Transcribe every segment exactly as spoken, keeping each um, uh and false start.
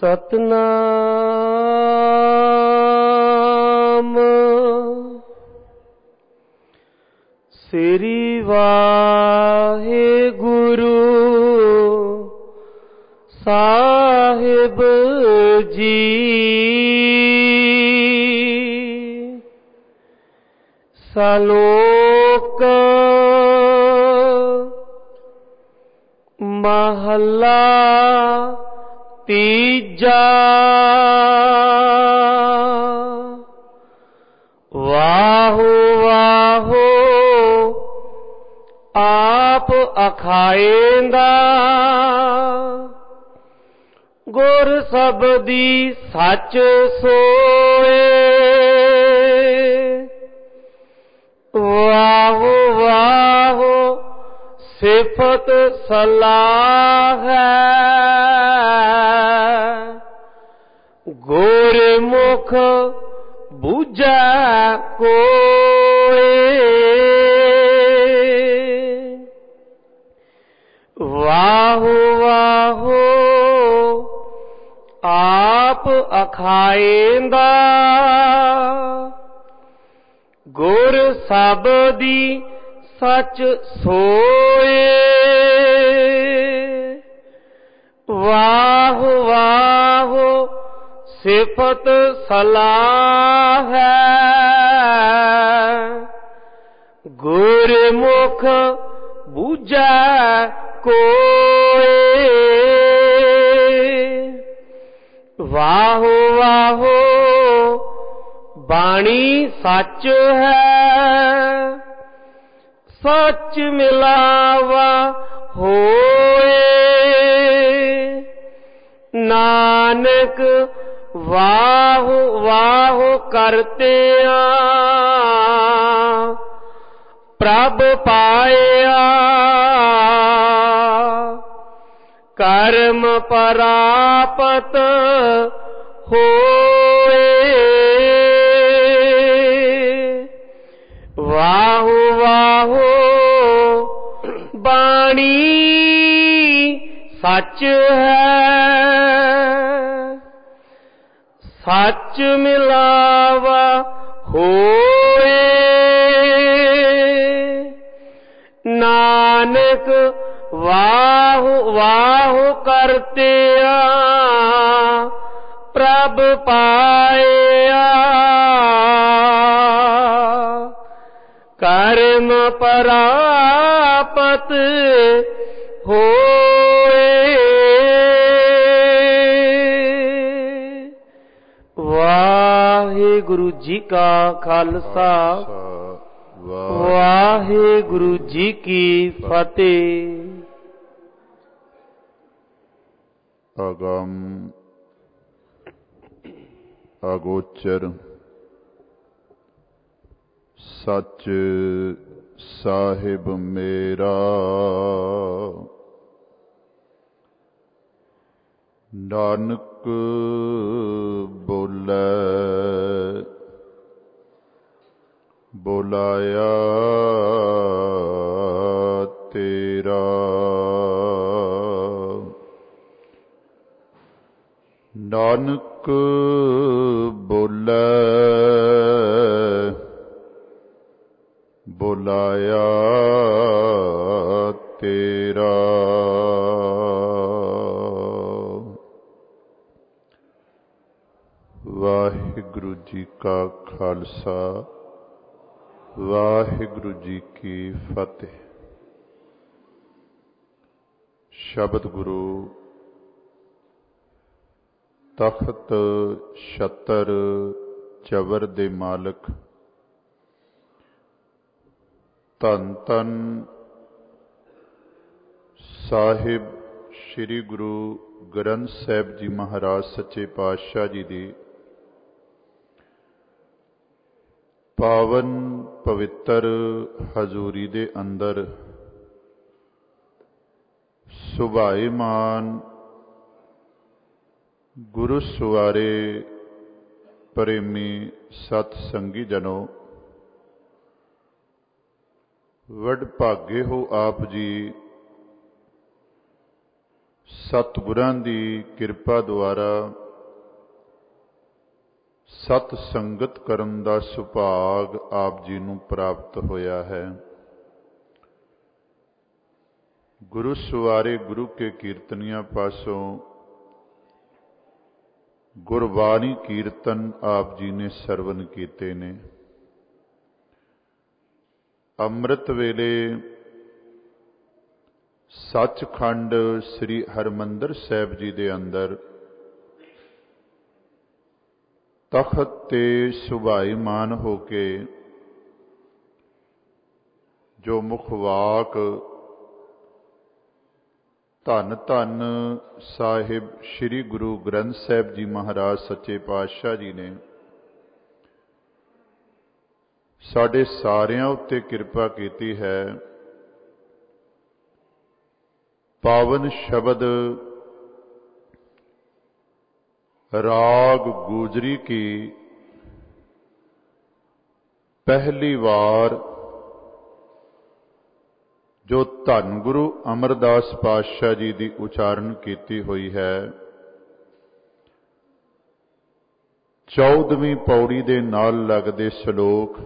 ਸਤਨਾਮ ਸ੍ਰੀ ਵਾਹਿਗੁਰੂ ਸਾਹਿਬ ਜੀ। ਸਲੋਕ ਮਹਲਾ ਤੀਜਾ। ਵਾਹੋ ਵਾਹੋ ਆਪ ਅਖਾਏਂਦਾ, ਗੁਰ ਸਬਦੀ ਸੱਚ ਸੋਏ। ਵਾਹੋ ਵਾਹੋ ਸਿਫਤ ਸਲਾਹ ਹੈ, ਗੁਰਮੁਖ ਬੁਝੈ ਕੋਇ। ਵਾਹੋ ਵਾਹੋ ਆਪ ਅਖਾਏਂਦਾ, ਗੁਰ ਸਬਦੀ ਸੱਚ ਸੋਏ। ਵਾਹ ਵਾਹ ਸਿਫਤ ਸਲਾਹ ਹੈ, ਗੁਰਮੁਖ ਬੁਝੈ ਕੋਇ। ਵਾਹ ਵਾਹ ਬਾਣੀ ਸੱਚ ਹੈ, ਸੱਚ ਮਿਲਾਵਾ ਹੋਏ। ਨਾਨਕ ਵਾਹ ਵਾਹ ਕਰਤਿਆਂ ਪ੍ਰਭ ਪਾਇਆ, ਕਰਮ ਪਰਾਪਤ ਹੋਏ। ਵਾਹ ਵਾਹ ਬਾਣੀ ਸੱਚ ਹੈ, ਸੱਚ ਮਿਲਾਵਾ ਹੋਏ। ਨਾਨਕ ਵਾਹ ਵਾਹ ਕਰਤਿਆਂ ਪ੍ਰਭ ਪਾਇਆ, ਕਰਮ ਪਰਾਪਤ ਹੋਏ। ਵਾਹਿਗੁਰੂ ਜੀ ਕਾ ਖਾਲਸਾ, ਵਾਹਿਗੁਰੂ ਜੀ ਕੀ ਫਤਿਹ। ਅਗਮ ਅਗੋਚਰ ਸੱਚ ਸਾਹਿਬ ਮੇਰਾ, ਨਾਨਕ ਬੋਲੇ ਬੋਲਾਇਆ ਤੇਰਾ। ਨਾਨਕ ਬੋਲੇ ਬੁਲਾਇਆ ਤੇਰਾ। ਵਾਹਿਗੁਰੂ ਜੀ ਕਾ ਖਾਲਸਾ, ਵਾਹਿਗੁਰੂ ਜੀ ਕੀ ਫਤਿਹ। ਸ਼ਬਦ ਗੁਰੂ ਤਖਤ ਛਤਰ ਚਵਰ ਦੇ ਮਾਲਕ ਧੰਨ ਧੰਨ ਸਾਹਿਬ ਸ੍ਰੀ ਗੁਰੂ ਗ੍ਰੰਥ ਸਾਹਿਬ ਜੀ ਮਹਾਰਾਜ ਸੱਚੇ ਪਾਤਸ਼ਾਹ ਜੀ ਦੀ ਪਾਵਨ ਪਵਿੱਤਰ ਹਜ਼ੂਰੀ ਦੇ ਅੰਦਰ ਸੁਭਾਏਮਾਨ ਗੁਰੂ ਸਵਾਰੇ ਪ੍ਰੇਮੀ ਸਤ ਸੰਗੀ ਜਨੋ, ਵਡ ਭਾਗੇ ਹੋ ਆਪ ਜੀ ਸਤਿਗੁਰਾਂ ਦੀ ਕਿਰਪਾ ਦੁਆਰਾ ਸਤ ਸੰਗਤ ਕਰਨ ਦਾ ਸੁਭਾਗ ਆਪ ਜੀ ਨੂੰ ਪ੍ਰਾਪਤ ਹੋਇਆ ਹੈ। ਗੁਰੂ ਸਵਾਰੇ ਗੁਰੂ ਕੇ ਕੀਰਤਨੀਆਂ ਪਾਸੋਂ ਗੁਰਬਾਣੀ ਕੀਰਤਨ ਆਪ ਜੀ ਨੇ ਸਰਵਨ ਕੀਤੇ ਨੇ। ਅੰਮ੍ਰਿਤ ਵੇਲੇ ਸੱਚਖੰਡ ਸ੍ਰੀ ਹਰਿਮੰਦਰ ਸਾਹਿਬ ਜੀ ਦੇ ਅੰਦਰ ਤਖਤ ਤੇ ਸੁਭਾਈਮਾਨ ਹੋ ਕੇ ਜੋ ਮੁਖਵਾਕ ਧੰਨ ਧੰਨ ਸਾਹਿਬ ਸ੍ਰੀ ਗੁਰੂ ਗ੍ਰੰਥ ਸਾਹਿਬ ਜੀ ਮਹਾਰਾਜ ਸੱਚੇ ਪਾਤਸ਼ਾਹ ਜੀ ਨੇ ਸਾਡੇ ਸਾਰਿਆਂ ਉੱਤੇ ਕਿਰਪਾ ਕੀਤੀ ਹੈ। ਪਾਵਨ ਸ਼ਬਦ ਰਾਗ ਗੂਜਰੀ ਕੀ ਪਹਿਲੀ ਵਾਰ ਜੋ ਧੰਨ ਗੁਰੂ ਅਮਰਦਾਸ ਪਾਤਸ਼ਾਹ ਜੀ ਦੀ ਉਚਾਰਨ ਕੀਤੀ ਹੋਈ ਹੈ। ਚੌਦਵੀਂ ਪੌੜੀ ਦੇ ਨਾਲ ਲੱਗਦੇ ਸ਼ਲੋਕ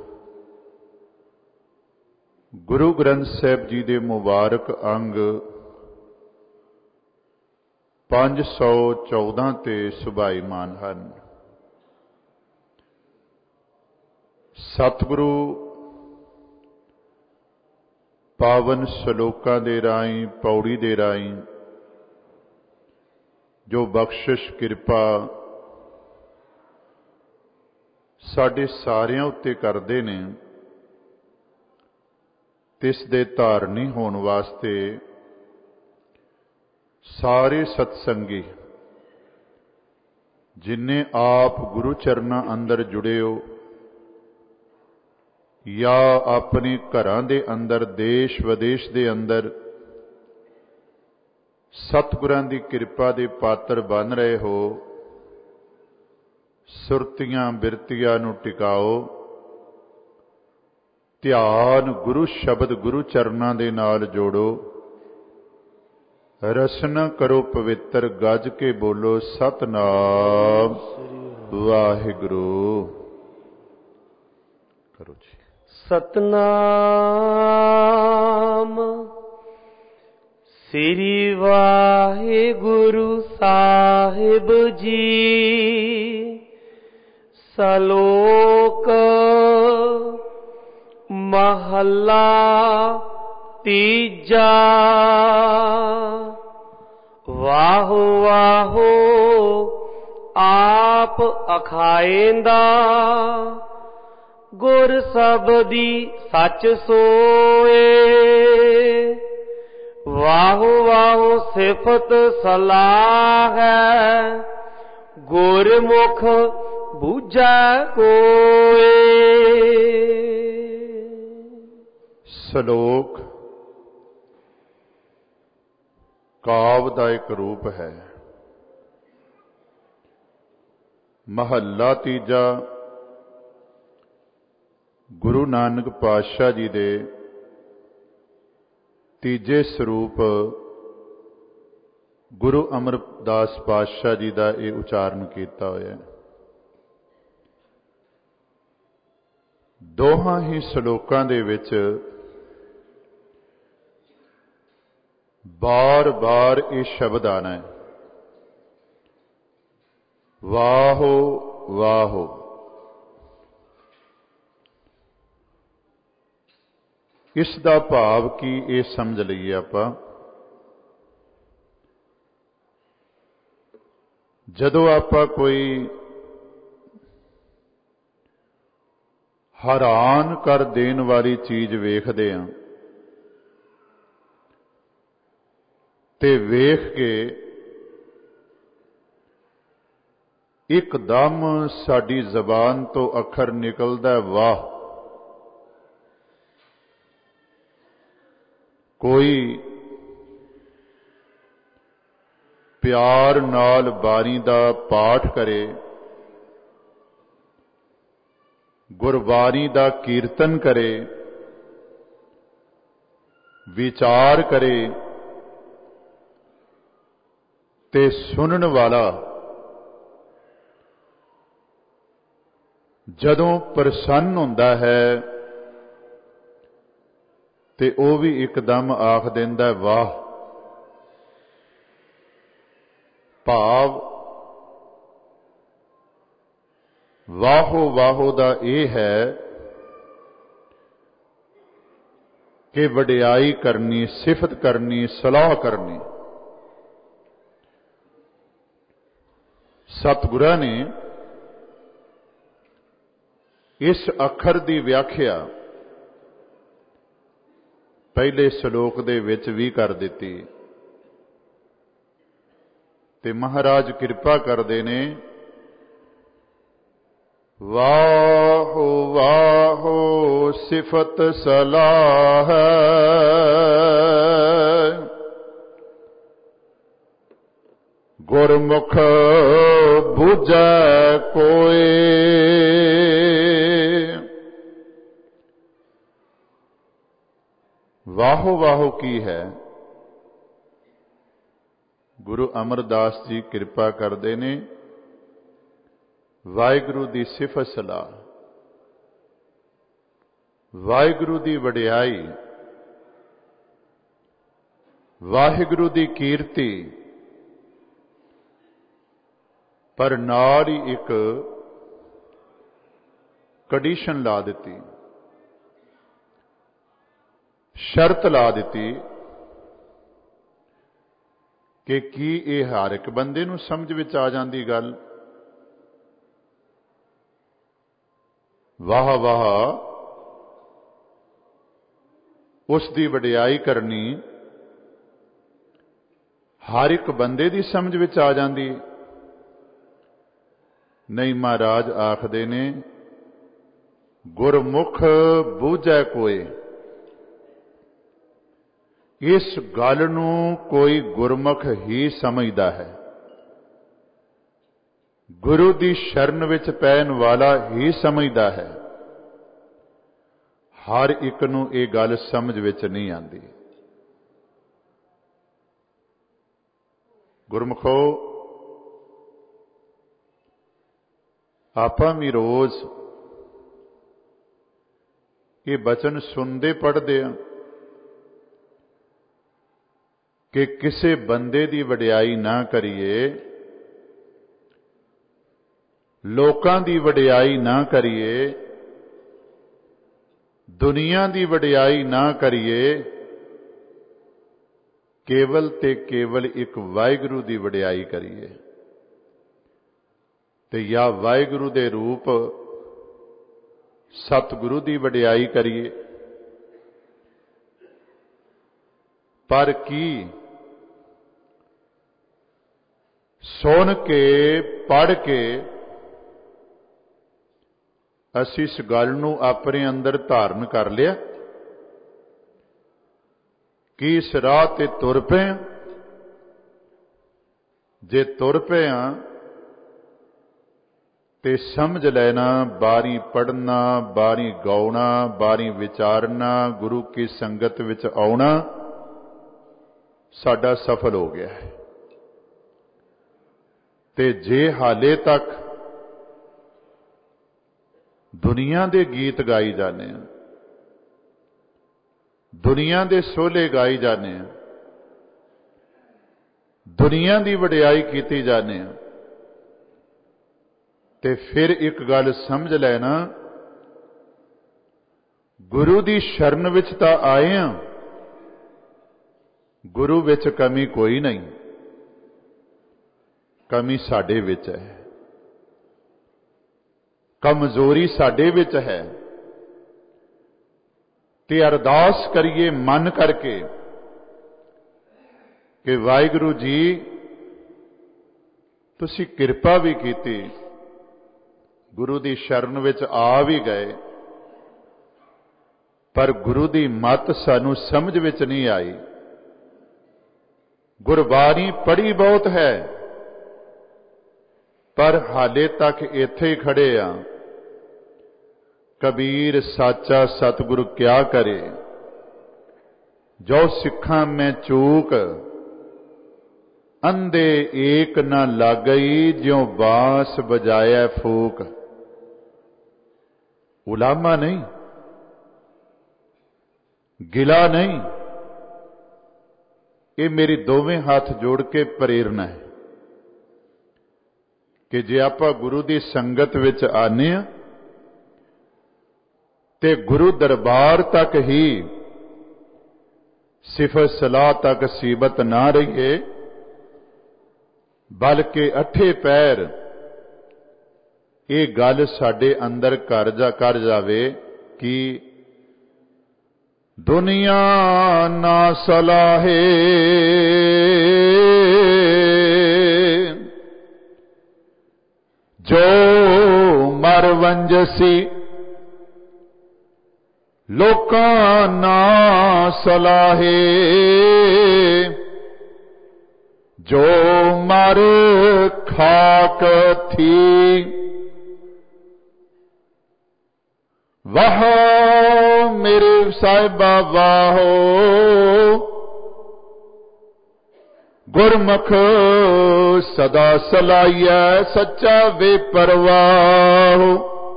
ਗੁਰੂ ਗ੍ਰੰਥ ਸਾਹਿਬ ਜੀ ਦੇ ਮੁਬਾਰਕ ਅੰਗ ਪੰਜ ਸੌ ਚੌਦਾਂ ਤੇ ਸੁਭਾਈਮਾਨ ਹਨ। ਸਤਿਗੁਰੂ ਪਾਵਨ ਸ਼ਲੋਕਾਂ ਦੇ ਰਾਹੀਂ ਪੌੜੀ ਦੇ ਰਾਹੀਂ ਜੋ ਬਖਸ਼ਿਸ਼ ਕਿਰਪਾ ਸਾਡੇ ਸਾਰਿਆਂ ਉੱਤੇ ਕਰਦੇ ਨੇ, ਤਿਸ ਦੇ ਧਾਰਨੀ ਹੋਣ ਵਾਸਤੇ ਸਾਰੇ ਸਤਸੰਗੀ ਜਿਨ੍ਹਾਂ ਆਪ ਗੁਰੂ ਚਰਨਾਂ ਅੰਦਰ ਜੁੜੇ ਹੋ ਜਾਂ ਆਪਣੇ ਘਰਾਂ ਦੇ ਅੰਦਰ ਦੇਸ਼ ਵਿਦੇਸ਼ ਦੇ ਅੰਦਰ ਸਤਿਗੁਰਾਂ ਦੀ ਕਿਰਪਾ ਦੇ ਪਾਤਰ ਬਣ ਰਹੇ ਹੋ, ਸੁਰਤੀਆਂ ਬਿਰਤੀਆਂ ਨੂੰ ਟਿਕਾਓ, ਧਿਆਨ ਗੁਰੂ ਸ਼ਬਦ ਗੁਰੂ ਚਰਨਾਂ ਦੇ ਨਾਲ ਜੋੜੋ, ਰਸਨਾ ਕਰੋ ਪਵਿੱਤਰ, ਗੱਜ ਕੇ ਬੋਲੋ ਸਤਨਾਮ ਵਾਹਿਗੁਰੂ। ਕਰੋ ਜੀ। ਸਤਨਾਮ ਸ੍ਰੀ ਵਾਹਿਗੁਰੂ ਸਾਹਿਬ ਜੀ। ਸ਼ਲੋਕ ਮਹੱਲਾ ਤੀਜਾ। ਵਾਹੋ ਵਾਹੋ ਆਪ ਅਖਾਏਂਦਾ, ਗੁਰ ਸਬਦੀ ਸੱਚ ਸੋਏ। ਵਾਹੋ ਵਾਹੋ ਸਿਫਤ ਸਲਾਹ ਹੈ, ਗੁਰਮੁਖ ਬੂਝੈ ਕੋਏ। ਸ਼ਲੋਕ ਕਾਵਿ ਦਾ ਇੱਕ ਰੂਪ ਹੈ। ਮਹੱਲਾ ਤੀਜਾ ਗੁਰੂ ਨਾਨਕ ਪਾਤਸ਼ਾਹ ਜੀ ਦੇ ਤੀਜੇ ਸਰੂਪ ਗੁਰੂ ਅਮਰਦਾਸ ਪਾਤਸ਼ਾਹ ਜੀ ਦਾ ਇਹ ਉਚਾਰਨ ਕੀਤਾ ਹੋਇਆ ਹੈ। ਦੋਹਾਂ ਹੀ ਸ਼ਲੋਕਾਂ ਦੇ ਵਿੱਚ ਬਾਰ ਬਾਰ ਇਹ ਸ਼ਬਦ ਆਣਾ ਹੈ, ਵਾਹੋ ਵਾਹੋ। ਇਸ ਦਾ ਭਾਵ ਕੀ ਇਹ ਸਮਝ ਲਈਏ ਆਪਾਂ। ਜਦੋਂ ਆਪਾਂ ਕੋਈ ਹੈਰਾਨ ਕਰ ਦੇਣ ਵਾਲੀ ਚੀਜ਼ ਵੇਖਦੇ ਹਾਂ ਤੇ ਵੇਖ ਕੇ ਇੱਕਦਮ ਸਾਡੀ ਜ਼ਬਾਨ ਤੋਂ ਅੱਖਰ ਨਿਕਲਦਾ ਵਾਹ। ਕੋਈ ਪਿਆਰ ਨਾਲ ਬਾਣੀ ਦਾ ਪਾਠ ਕਰੇ, ਗੁਰਬਾਣੀ ਦਾ ਕੀਰਤਨ ਕਰੇ, ਵਿਚਾਰ ਕਰੇ ਤੇ ਸੁਣਨ ਵਾਲਾ ਜਦੋਂ ਪ੍ਰਸੰਨ ਹੁੰਦਾ ਹੈ ਤੇ ਉਹ ਵੀ ਇੱਕਦਮ ਆਖ ਦਿੰਦਾ ਵਾਹ। ਭਾਵ ਵਾਹੋ ਵਾਹੋ ਦਾ ਇਹ ਹੈ ਕਿ ਵਡਿਆਈ ਕਰਨੀ, ਸਿਫਤ ਕਰਨੀ, ਸਲਾਹ ਕਰਨੀ। ਸਤਿਗੁਰਾਂ ਨੇ ਇਸ ਅੱਖਰ ਦੀ ਵਿਆਖਿਆ ਪਹਿਲੇ ਸ਼ਲੋਕ ਦੇ ਵਿੱਚ ਵੀ ਕਰ ਦਿੱਤੀ ਤੇ ਮਹਾਰਾਜ ਕਿਰਪਾ ਕਰਦੇ ਨੇ, ਵਾਹੋ ਵਾਹੋ ਸਿਫਤ ਸਲਾਹ ਗੁਰਮੁਖ ਬੁਝੈ ਕੋਇ। ਵਾਹੋ ਵਾਹੋ ਕੀ ਹੈ? ਗੁਰੂ ਅਮਰਦਾਸ ਜੀ ਕਿਰਪਾ ਕਰਦੇ ਨੇ, ਵਾਹਿਗੁਰੂ ਦੀ ਸਿਫਤ ਸਲਾਹ, ਵਾਹਿਗੁਰੂ ਦੀ ਵਡਿਆਈ, ਵਾਹਿਗੁਰੂ ਦੀ ਕੀਰਤੀ, ਪਰ ਨਾਲ ਹੀ ਇੱਕ ਕੰਡੀਸ਼ਨ ਲਾ ਦਿੱਤੀ, ਸ਼ਰਤ ਲਾ ਦਿੱਤੀ ਕਿ ਕੀ ਇਹ ਹਰ ਇੱਕ ਬੰਦੇ ਨੂੰ ਸਮਝ ਵਿੱਚ ਆ ਜਾਂਦੀ ਗੱਲ? ਵਾਹ ਵਾਹ ਉਸ ਦੀ ਵਡਿਆਈ ਕਰਨੀ ਹਰ ਇੱਕ ਬੰਦੇ ਦੀ ਸਮਝ ਵਿੱਚ ਆ ਜਾਂਦੀ? ਨਹੀਂ, ਮਹਾਰਾਜ ਆਖਦੇ ਨੇ, ਗੁਰਮੁਖ ਬੂਝੈ ਕੋਇ। ਇਸ ਗੱਲ ਨੂੰ ਕੋਈ ਗੁਰਮੁਖ ਹੀ ਸਮਝਦਾ ਹੈ, ਗੁਰੂ ਦੀ ਸ਼ਰਨ ਵਿੱਚ ਪੈਣ ਵਾਲਾ ਹੀ ਸਮਝਦਾ ਹੈ। ਹਰ ਇੱਕ ਨੂੰ ਇਹ ਗੱਲ ਸਮਝ ਵਿੱਚ ਨਹੀਂ ਆਉਂਦੀ। ਗੁਰਮੁਖੋ, ਆਪਾਂ ਵੀ ਰੋਜ਼ ਇਹ ਬਚਨ ਸੁਣਦੇ ਪੜ੍ਹਦੇ ਹਾਂ ਕਿ ਕਿਸੇ ਬੰਦੇ ਦੀ ਵਡਿਆਈ ਨਾ ਕਰੀਏ, ਲੋਕਾਂ ਦੀ ਵਡਿਆਈ ਨਾ ਕਰੀਏ, ਦੁਨੀਆ ਦੀ ਵਡਿਆਈ ਨਾ ਕਰੀਏ, ਕੇਵਲ ਤੇ ਕੇਵਲ ਇੱਕ ਵਾਹਿਗੁਰੂ ਦੀ ਵਡਿਆਈ ਕਰੀਏ। ਤੇ ਜਾਂ ਵਾਹਿਗੁਰੂ ਦੇ ਰੂਪ ਸਤਿਗੁਰੂ ਦੀ ਵਡਿਆਈ ਕਰੀਏ। ਪਰ ਕੀ ਸੁਣ ਕੇ ਪੜ੍ਹ ਕੇ ਅਸੀਂ ਇਸ ਗੱਲ ਨੂੰ ਆਪਣੇ ਅੰਦਰ ਧਾਰਨ ਕਰ ਲਿਆ? ਕੀ ਇਸ ਰਾਹ ਤੇ ਤੁਰ ਪਏ? ਜੇ ਤੁਰ ਪਏ ਹਾਂ ਤੇ ਸਮਝ ਲੈਣਾ, ਬਾਰੀ ਪੜ੍ਹਨਾ, ਬਾਰੀ ਗਾਉਣਾ, ਬਾਰੀ ਵਿਚਾਰਨਾ, ਗੁਰੂ ਕੀ ਸੰਗਤ ਵਿੱਚ ਆਉਣਾ ਸਾਡਾ ਸਫਲ ਹੋ ਗਿਆ ਹੈ। ਤੇ ਜੇ ਹਾਲੇ ਤੱਕ ਦੁਨੀਆ ਦੇ ਗੀਤ ਗਾਈ ਜਾਂਦੇ ਆ, ਦੁਨੀਆ ਦੇ ਸੋਹਲੇ ਗਾਈ ਜਾਂਦੇ ਆ, ਦੁਨੀਆ ਦੀ ਵਡਿਆਈ ਕੀਤੀ ਜਾਂਦੇ ਆ, ਤੇ ਫਿਰ ਇੱਕ ਗੱਲ ਸਮਝ ਲੈਣਾ, ਗੁਰੂ ਦੀ ਸ਼ਰਨ ਵਿੱਚ ਤਾਂ ਆਏ ਆ, ਗੁਰੂ ਵਿੱਚ ਕਮੀ ਕੋਈ ਨਹੀਂ, ਕਮੀ ਸਾਡੇ ਵਿੱਚ ਹੈ, ਕਮਜ਼ੋਰੀ ਸਾਡੇ ਵਿੱਚ ਹੈ। ਤੇ ਅਰਦਾਸ ਕਰੀਏ ਮਨ ਕਰਕੇ ਕਿ ਵਾਹਿਗੁਰੂ ਜੀ ਤੁਸੀਂ ਕਿਰਪਾ ਵੀ ਕੀਤੀ, ਗੁਰੂ ਦੀ ਸ਼ਰਨ ਵਿੱਚ ਆ ਵੀ ਗਏ, ਪਰ ਗੁਰੂ ਦੀ ਮੱਤ ਸਾਨੂੰ ਸਮਝ ਵਿੱਚ ਨਹੀਂ ਆਈ। ਗੁਰਬਾਣੀ ਪੜ੍ਹੀ ਬਹੁਤ ਹੈ, ਪਰ ਹਾਲੇ ਤੱਕ ਇੱਥੇ ਹੀ ਖੜੇ ਆ। ਕਬੀਰ ਸਾਚਾ ਸਤਿਗੁਰੂ ਕਿਆ ਕਰੇ, ਜੋ ਸਿੱਖਾਂ ਮੈਂ ਚੂਕ, अंधे एक न लागई ज्यों बांस बजाया फूक। उलामा नहीं, गिला नहीं, ये मेरी दोवें हाथ जोड़ के प्रेरणा है कि जे आपां गुरु की संगत विच आने आ ते गुरु दरबार तक ही सिफत सलाह तक सीबत ना रहिए, बल्कि अठे पैर ये गल साडे अंदर कर जा कर जावे कि दुनिया ना सलाहे जो मर वंजसी, लोकां ना सलाहे जो मर खाक थी। वाह मेरे साहिबा वाहो, गुरमुख सदा सलाहिया सच्चा वे परवाह।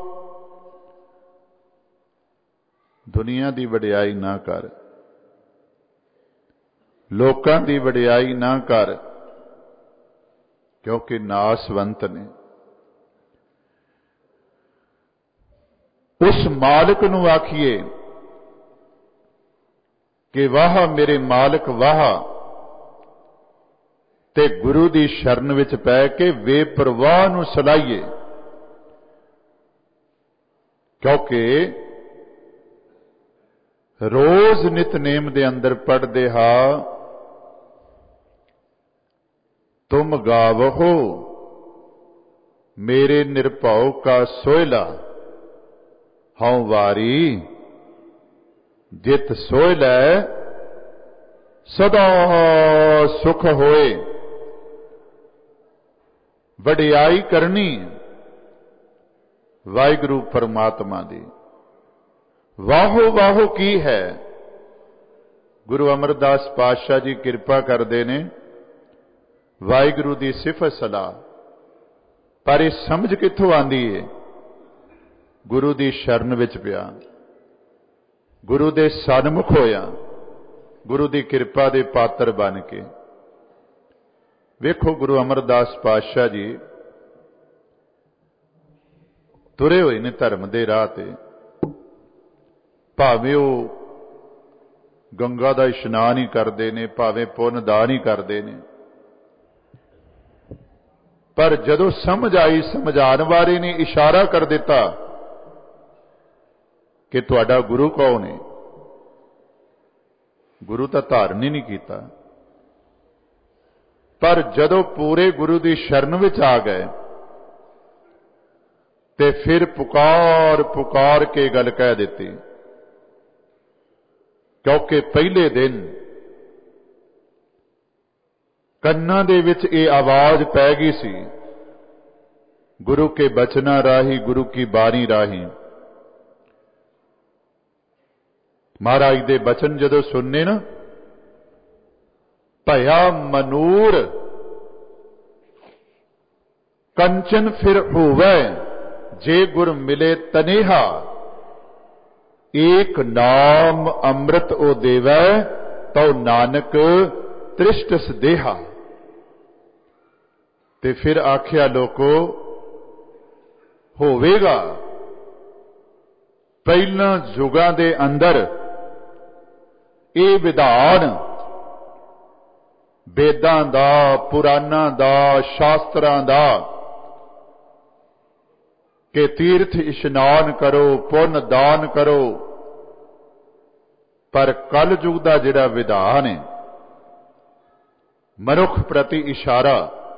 दुनिया की वडियाई ना कर, लोकां की वडियाई ना कर, क्योंकि नासवंत ने। उस मालिक नूं आखिए कि वाह मेरे मालिक वाह, ते गुरु की शरण विच पै के बेपरवाह नूं सलाहिए, क्योंकि रोज नितनेम दे अंदर पढ़दे हा, तुम गावहो मेरे निरभव का सोहला, हऊं वारी जित सोहलै सदा सुख होए। वडियाई करनी वाहिगुरु परमात्मा दी। वाहो वाहो की है, गुरु अमरदास पातशाह जी कृपा करते ने वाहिगुरु की सिफत सलाह, पर यह समझ कित्थों आंदी है? गुरु की शरण विच पिया, गुरु दे सन्मुख होया, गुरु की कृपा दे पात्र बन के। वेखो गुरु अमरदास पातशाह जी तुरे हुए ने धर्म के राह ते, भावें वो गंगा का इशनान ही करते हैं, भावें पुन दान ही करते हैं, पर जदों समझ आई समझाने वाले ने इशारा कर दिता कि तुहाडा गुरु कौन है, गुरु तो धारण ही नहीं किया, पर जदों पूरे गुरु की शरण विच आ गए ते फिर पुकार पुकार के गल कह दी। क्योंकि पहले दिन कन्ना दे विच ये आवाज पै गई सी, गुरु के बचना राही, गुरु की बाणी राही। महाराज दे बचन जदों सुनने ना, भया मनूर कंचन फिर होवै, जे गुर मिले तनेहा, एक नाम अमृत ओ देवै, तो नानक त्रिष्ट सदेहा। ते फिर आख्या लोको होवेगा पहला युगां दे अंदर ये विधान वेदां दा, पुराणां दा, शास्त्रां दा कि तीर्थ इशनान करो, पुन दान करो, पर कल युग का जिहड़ा विधान है मनुख प्रति इशारा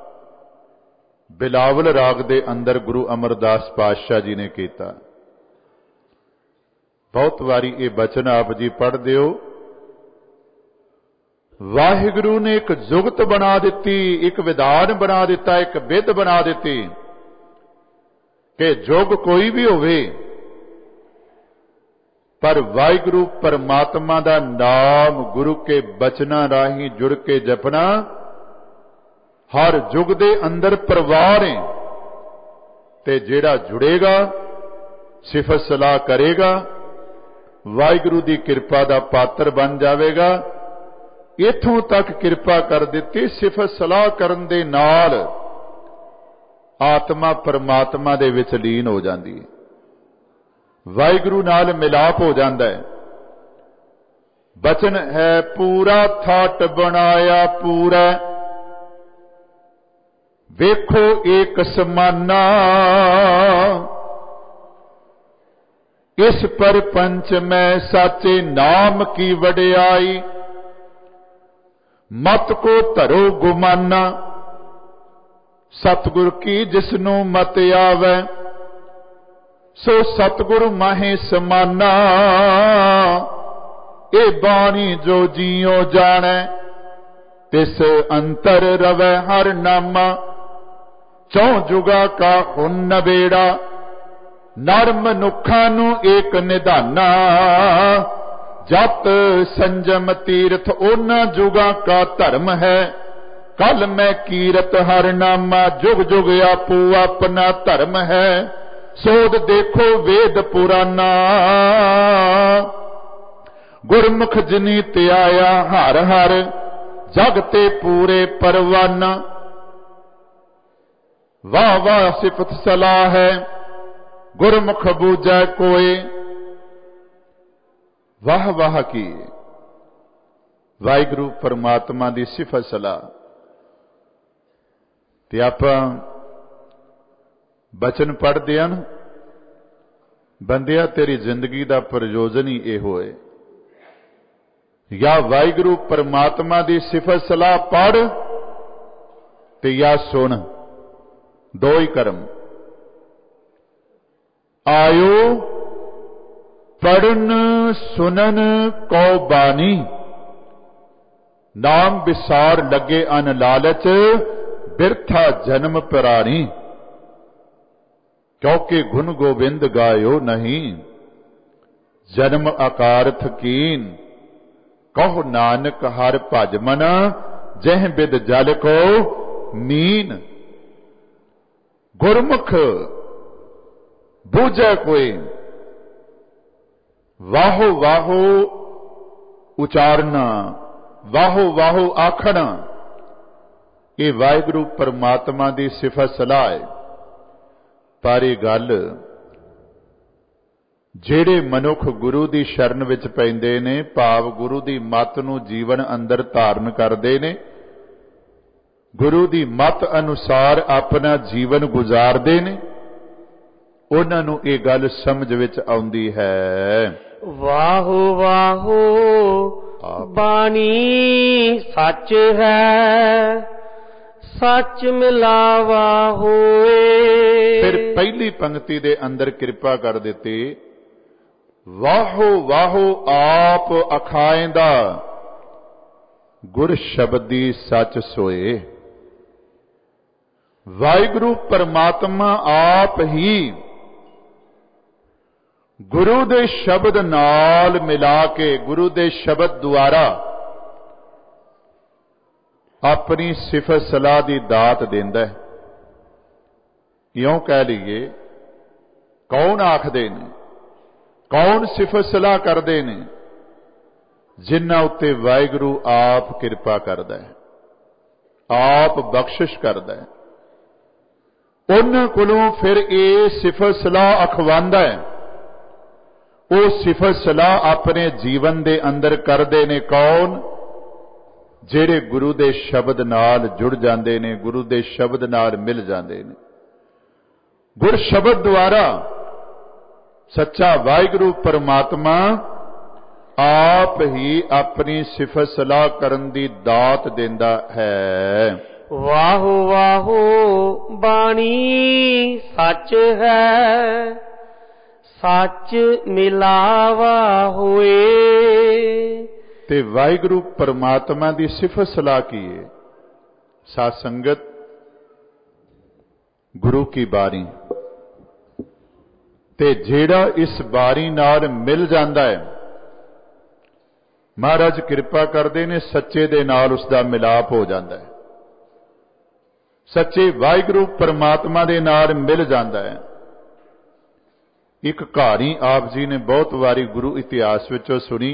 बिलावल राग दे अंदर गुरु अमरदास पातशाह जी ने किया। बहुत वारी ये बचन आप जी पढ़ते हो, वाहिगुरु ने एक जुगत बना दी, एक विधान बना दिता, एक विध बना दी कि जुग कोई भी होवे पर वाहिगुरु परमात्मा का नाम गुरु के बचना राही जुड़ के जपना हर जुग दे अंदर परवार है। ते जेड़ा जुड़ेगा सिफत सलाह करेगा वाहिगुरू दी किरपा दा पात्र बन जाएगा। इथों तक किरपा कर दिती सिफत सलाह करन दे नाल आत्मा परमात्मा दे विच लीन हो जाती है, वाहिगुरू नाल मिलाप हो जाता है। बचन है पूरा थाट बनाया पूरा वेखो एक समाना इस पर पंच में साचे नाम की वडियाई मत को धरो गुमाना सतगुर की जिसनों मत आवे सो सतगुर माहे समाना ए बाणी जो जियो जाने तिस अंतर रवै हर नामा चौ जुगा का हुन नबेड़ा नर मनुखा नू एक निधाना जप संजम तीर्थ ओना जुगा का धर्म है कल मैं कीरत हर नामा जुग जुग आपू अपना धर्म है सोध देखो वेद पुराना गुरमुख जिनी त्याया हर हर जगते पूरे परवाना वाह वाह सिफत सलाह है गुरमुख बूझै कोई वाह वाह की वाहिगुरू परमात्मा की सिफत सलाह ते आपां बचन पढ़दे हन बंदिया तेरी जिंदगी का प्रयोजन ही इहो है या वाहिगुरू परमात्मा की सिफत सलाह पढ़ ते या सुन दो ही कर्म आयो पढ़न सुनन को बानी नाम विसार लगे अन लालच बिरथा जन्म प्राणी क्योंकि गुण गोविंद गायो नहीं जन्म अकारथ कीन कहो नानक हर भज मना जह बिद जल को मीन गुरमुख बूझे कोई वाहो वाहो उचारना वाहो वाहो आखना ये वाहिगुरू परमात्मा की सिफत सलाह है। पर यह गल जेड़े मनुख गुरु की शरण विच पैंदे ने भाव गुरु की मत नूं जीवन अंदर धारण करते ने गुरु की मत अनुसार अपना जीवन गुजारते ने उन्हां नूं ये गल समझ विच आउंदी है। वाहो वाहो बाणी सच है सच मिलावा होए। फिर पहली पंक्ति दे अंदर कृपा कर देती वाहो वाहो आप अखाएंदा गुर शब्दी सच सोए। वाहिगुरू परमात्मा आप ही गुरु दे शब्द नाल मिला के गुरु दे शब्द द्वारा अपनी सिफत सलाह की दात देंदा है। यों कह लीए कौन आखदे ने कौन सिफत सलाह करदे ने जिन्हां उत्ते वाहिगुरू आप किरपा करदा है आप बख्शिश करदा है। उन्हां कोलों फिर ये सिफत सलाह अखवांदा है। वो सिफत सलाह अपने जीवन दे अंदर करदे ने कौन जेड़े गुरु दे शब्द नाल जुड़ जांदे ने गुरु दे शब्द नाल मिल जांदे ने। गुर शब्द द्वारा सच्चा वाहिगुरू परमात्मा आप ही अपनी सिफत सलाह करन दी दात देंदा है। वाहो वाहो बाणी सच है सच मिलावा होए। ते वाहिगुरू परमात्मा की सिफत सलाह की है साध संगत गुरु की बारी ते जेड़ा इस बारी नाल मिल जांदा है महाराज कृपा करदे ने सच्चे दे नाल उसदा मिलाप हो जाता है। ਸੱਚੇ ਵਾਹਿਗੁਰੂ ਪਰਮਾਤਮਾ ਦੇ ਨਾਲ ਮਿਲ ਜਾਂਦਾ ਹੈ। ਇੱਕ ਕਹਾਣੀ ਆਪ ਜੀ ਨੇ ਬਹੁਤ ਵਾਰੀ ਗੁਰੂ ਇਤਿਹਾਸ ਵਿੱਚੋਂ ਸੁਣੀ।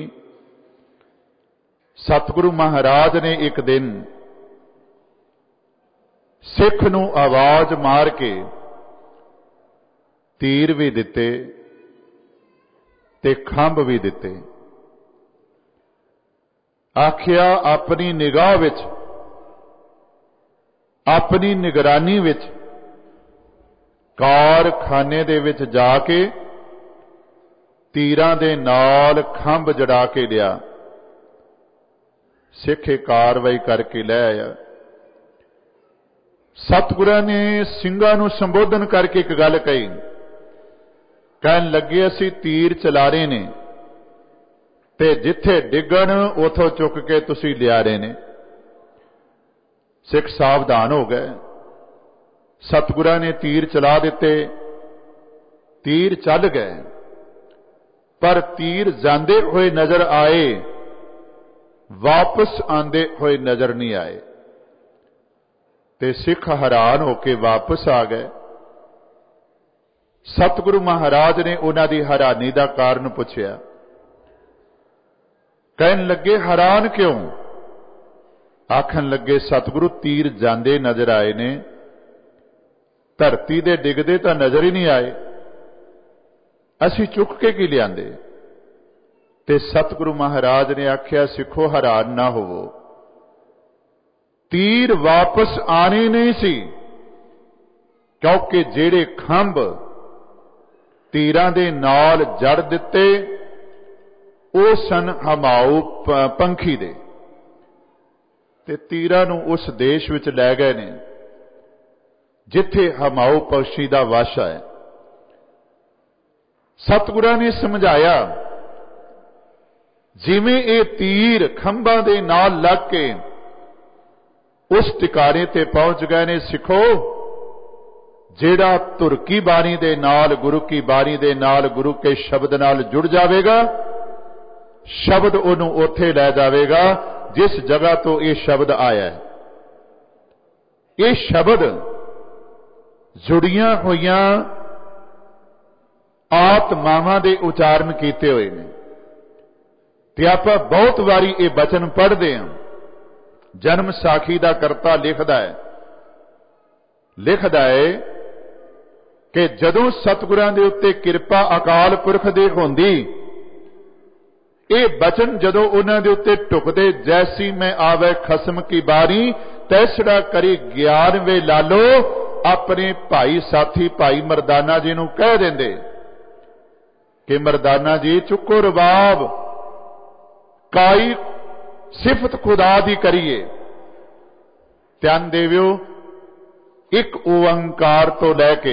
ਸਤਿਗੁਰੂ ਮਹਾਰਾਜ ਨੇ ਇੱਕ ਦਿਨ ਸਿੱਖ ਨੂੰ ਆਵਾਜ਼ ਮਾਰ ਕੇ ਤੀਰ ਵੀ ਦਿੱਤੇ ਤੇ ਖੰਭ ਵੀ ਦਿੱਤੇ। ਆਖਿਆ ਆਪਣੀ ਨਿਗਾਹ ਵਿੱਚ, ਆਪਣੀ ਨਿਗਰਾਨੀ ਵਿੱਚ ਕਾਰਖਾਨੇ ਦੇ ਵਿੱਚ ਜਾ ਕੇ ਤੀਰਾਂ ਦੇ ਨਾਲ ਖੰਭ ਜੜਾ ਕੇ ਲਿਆ। ਸਿੱਖ ਇਹ ਕਾਰਵਾਈ ਕਰਕੇ ਲੈ ਆਇਆ। ਸਤਿਗੁਰਾਂ ਨੇ ਸਿੰਘਾਂ ਨੂੰ ਸੰਬੋਧਨ ਕਰਕੇ ਇੱਕ ਗੱਲ ਕਹੀ। ਕਹਿਣ ਲੱਗੇ ਅਸੀਂ ਤੀਰ ਚਲਾਰੇ ਨੇ ਤੇ ਜਿੱਥੇ ਡਿੱਗਣ ਉਥੋਂ ਚੁੱਕ ਕੇ ਤੁਸੀਂ ਲਿਆਰੇ ਨੇ। ਸਿੱਖ ਸਾਵਧਾਨ ਹੋ ਗਏ। ਸਤਿਗੁਰਾਂ ਨੇ ਤੀਰ ਚਲਾ ਦਿੱਤੇ, ਤੀਰ ਚੱਲ ਗਏ, ਪਰ ਤੀਰ ਜਾਂਦੇ ਹੋਏ ਨਜ਼ਰ ਆਏ, ਵਾਪਸ ਆਂਦੇ ਹੋਏ ਨਜ਼ਰ ਨਹੀਂ ਆਏ। ਤੇ ਸਿੱਖ ਹੈਰਾਨ ਹੋ ਕੇ ਵਾਪਸ ਆ ਗਏ। ਸਤਿਗੁਰੂ ਮਹਾਰਾਜ ਨੇ ਉਹਨਾਂ ਦੀ ਹੈਰਾਨੀ ਦਾ ਕਾਰਨ ਪੁੱਛਿਆ। ਕਹਿਣ ਲੱਗੇ ਹੈਰਾਨ ਕਿਉਂ? ਆਖਣ ਲੱਗੇ ਸਤਿਗੁਰੂ ਤੀਰ ਜਾਂਦੇ ਨਜ਼ਰ ਆਏ ਨੇ, ਧਰਤੀ ਦੇ ਡਿੱਗਦੇ ਤਾਂ ਨਜ਼ਰ ਹੀ ਨਹੀਂ ਆਏ, ਅਸੀਂ ਚੁੱਕ ਕੇ ਕੀ ਲਿਆਂਦੇ? ਤੇ ਸਤਿਗੁਰੂ ਮਹਾਰਾਜ ਨੇ ਆਖਿਆ ਸਿੱਖੋ ਹੈਰਾਨ ਨਾ ਹੋਵੋ, ਤੀਰ ਵਾਪਸ ਆਣੇ ਨਹੀਂ ਸੀ, ਕਿਉਂਕਿ ਜਿਹੜੇ ਖੰਭ ਤੀਰਾਂ ਦੇ ਨਾਲ ਜੜ ਦਿੱਤੇ ਉਹ ਸਨ ਹਮਾਊ ਪੰਖੀ ਦੇ, ਤੇ ਤੀਰਾਂ ਨੂੰ ਉਸ ਦੇਸ਼ ਵਿੱਚ ਲੈ ਗਏ ਨੇ ਜਿੱਥੇ ਹਮਾਊ ਪੰਛੀ ਦਾ ਵਾਸ਼ਾ ਹੈ। ਸਤਿਗੁਰਾਂ ਨੇ ਸਮਝਾਇਆ ਜਿਵੇਂ ਇਹ ਤੀਰ ਖੰਭਾਂ ਦੇ ਨਾਲ ਲੱਗ ਕੇ ਉਸ ਟਿਕਾਣੇ ਤੇ ਪਹੁੰਚ ਗਏ ਨੇ, ਸਿੱਖੋ ਜਿਹੜਾ ਧੁਰ ਕੀ ਬਾਣੀ ਦੇ ਨਾਲ, ਗੁਰੂ ਕੀ ਬਾਣੀ ਦੇ ਨਾਲ, ਗੁਰੂ ਕੇ ਸ਼ਬਦ ਨਾਲ ਜੁੜ ਜਾਵੇਗਾ, ਸ਼ਬਦ ਉਹਨੂੰ ਉੱਥੇ ਲੈ ਜਾਵੇਗਾ ਜਿਸ ਜਗ੍ਹਾ ਤੋਂ ਇਹ ਸ਼ਬਦ ਆਇਆ ਹੈ। ਇਹ ਸ਼ਬਦ ਜੁੜੀਆਂ ਹੋਈਆਂ ਆਤਮਾਵਾਂ ਦੇ ਉਚਾਰਨ ਕੀਤੇ ਹੋਏ ਨੇ। ਤੇ ਆਪਾਂ ਬਹੁਤ ਵਾਰੀ ਇਹ ਬਚਨ ਪੜ੍ਹਦੇ ਹਾਂ। ਜਨਮ ਸਾਖੀ ਦਾ ਕਰਤਾ ਲਿਖਦਾ ਹੈ ਲਿਖਦਾ ਹੈ ਕਿ ਜਦੋਂ ਸਤਿਗੁਰਾਂ ਦੇ ਉੱਤੇ ਕਿਰਪਾ ਅਕਾਲ ਪੁਰਖ ਦੇ ਹੁੰਦੀ, ਇਹ ਬਚਨ ਜਦੋਂ ਉਹਨਾਂ ਦੇ ਉੱਤੇ ਟੁਕਦੇ, ਜੈਸੀ ਮੈਂ ਆਵੇ ਖਸਮ ਕੀ ਬਾਰੀ ਤੈਸੜਾ ਕਰੀ ਗਿਆਨ ਵੇ ਲਾਲੋ, ਆਪਣੇ ਭਾਈ ਸਾਥੀ ਭਾਈ ਮਰਦਾਨਾ ਜੀ ਨੂੰ ਕਹਿ ਦਿੰਦੇ ਕਿ ਮਰਦਾਨਾ ਜੀ ਚੁੱਕੋ ਰਬਾਬ, ਕਾਈ ਸਿਫਤ ਖੁਦਾ ਦੀ ਕਰੀਏ। ਧਿਆਨ ਦੇਵਿਓ, ਇੱਕ ਓੰਕਾਰ ਤੋਂ ਲੈ ਕੇ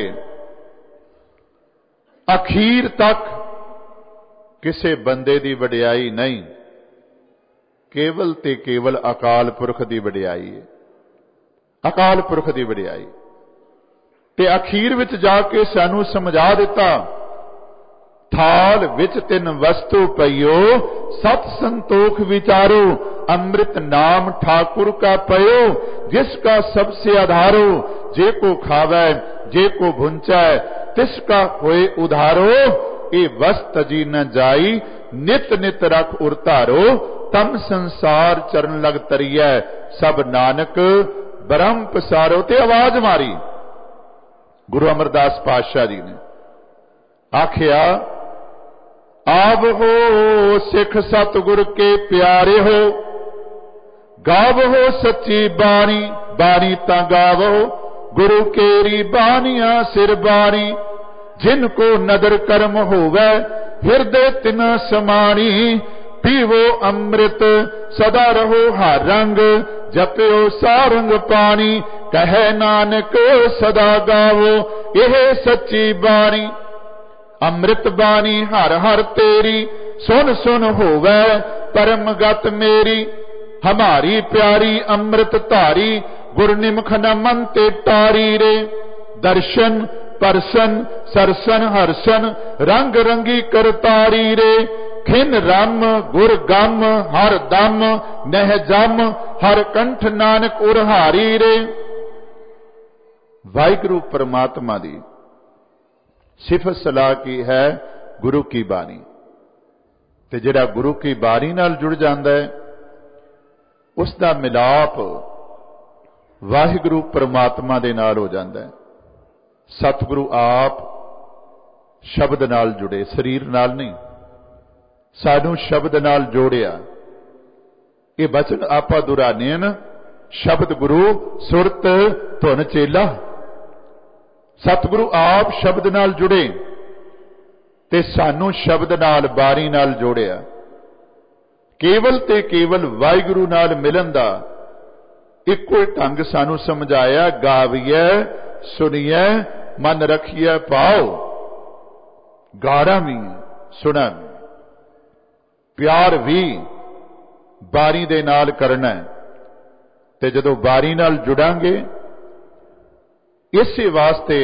ਅਖੀਰ ਤੱਕ ਕਿਸੇ ਬੰਦੇ ਦੀ ਵਡਿਆਈ ਨਹੀਂ, ਕੇਵਲ ਤੇ ਕੇਵਲ ਅਕਾਲ ਪੁਰਖ ਦੀ ਵਡਿਆਈ ਹੈ। ਅਕਾਲ ਪੁਰਖ ਦੀ ਵਡਿਆਈ ਤੇ ਅਖੀਰ ਵਿੱਚ ਜਾ ਕੇ ਸਾਨੂੰ ਸਮਝਾ ਦਿੱਤਾ, ਥਾਲ ਵਿੱਚ ਤਿੰਨ ਵਸਤੂ ਪਈਓ, ਸਤ ਸੰਤੋਖ ਵਿਚਾरो, अमृत नाम ठाकुर का पयो, जिसका सबसे आधारो, जे को खावे जे को भुंचा, तिसका होए उधारो, ए वस्त जी न जाई, नित नित रख उरतारो, तम संसार चरण लग तरिया, सब नानक ब्रह्म पसारो। ते आवाज मारी गुरु अमरदास पातशाह जी ने, आखिया आव हो सिख सतगुर के प्यारे हो, गावो सच्ची बाणी, बाणी ता गावो गुरु केरी बानिया सिर बाणी, जिनको नदर कर्म होवे हृदय तिना समाणी, पीवो अमृत सदा रहो हर रंग, जपियो सारंग पानी, कहे नानक सदा गावो यह सच्ची बाणी। अमृत बाणी हर हर तेरी, सुन सुन होवे परम गत मेरी, हमारी प्यारी अमृत धारी, गुर निमख न मन ते तारी रे, दर्शन परसन सरसन हरसन, रंग रंगी करतारी रे, खिन रम गुर गम हर दम, नह जम हर कंठ नानक उरहारी रे। ਵਾਹਿਗੁਰੂ ਪਰਮਾਤਮਾ ਦੀ ਸਿਫਤ ਸਲਾਹ ਕੀ ਹੈ? ਗੁਰੂ ਕੀ ਬਾਣੀ। ਤੇ ਜਿਹੜਾ ਗੁਰੂ ਕੀ ਬਾਣੀ ਨਾਲ ਜੁੜ ਜਾਂਦਾ ਹੈ ਉਸ ਦਾ ਮਿਲਾਪ ਵਾਹਿਗੁਰੂ ਪਰਮਾਤਮਾ ਦੇ ਨਾਲ ਹੋ ਜਾਂਦਾ ਹੈ। ਸਤਿਗੁਰੂ ਆਪ ਸ਼ਬਦ ਨਾਲ ਜੁੜੇ, ਸਰੀਰ ਨਾਲ ਨਹੀਂ, ਸਾਨੂੰ ਸ਼ਬਦ ਨਾਲ ਜੋੜਿਆ। ਇਹ ਬਚਨ ਆਪਾ ਦੁਹਰਾਨੇ ਨਾ, ਸ਼ਬਦ ਗੁਰੂ ਸੁਰਤ ਧੁਨ ਚੇਲਾ। ਸਤਿਗੁਰੂ ਆਪ ਸ਼ਬਦ ਨਾਲ ਜੁੜੇ ਤੇ ਸਾਨੂੰ ਸ਼ਬਦ ਨਾਲ, ਬਾਣੀ ਨਾਲ ਜੋੜਿਆ। ਕੇਵਲ ਤੇ ਕੇਵਲ ਵਾਹਿਗੁਰੂ ਨਾਲ ਮਿਲਣ ਦਾ ਇੱਕੋ ਹੀ ਢੰਗ ਸਾਨੂੰ ਸਮਝਾਇਆ। ਗਾਵੀਐ ਸੁਣੀਐ ਮਨ ਰੱਖੀਐ ਪਾਓ। ਗਾਣਾ ਵੀ ਸੁਣਨ, ਪਿਆਰ ਵੀ ਬਾਣੀ ਦੇ ਨਾਲ ਕਰਨਾ। ਤੇ ਜਦੋਂ ਬਾਣੀ ਨਾਲ ਜੁੜਾਂਗੇ, ਇਸੇ ਵਾਸਤੇ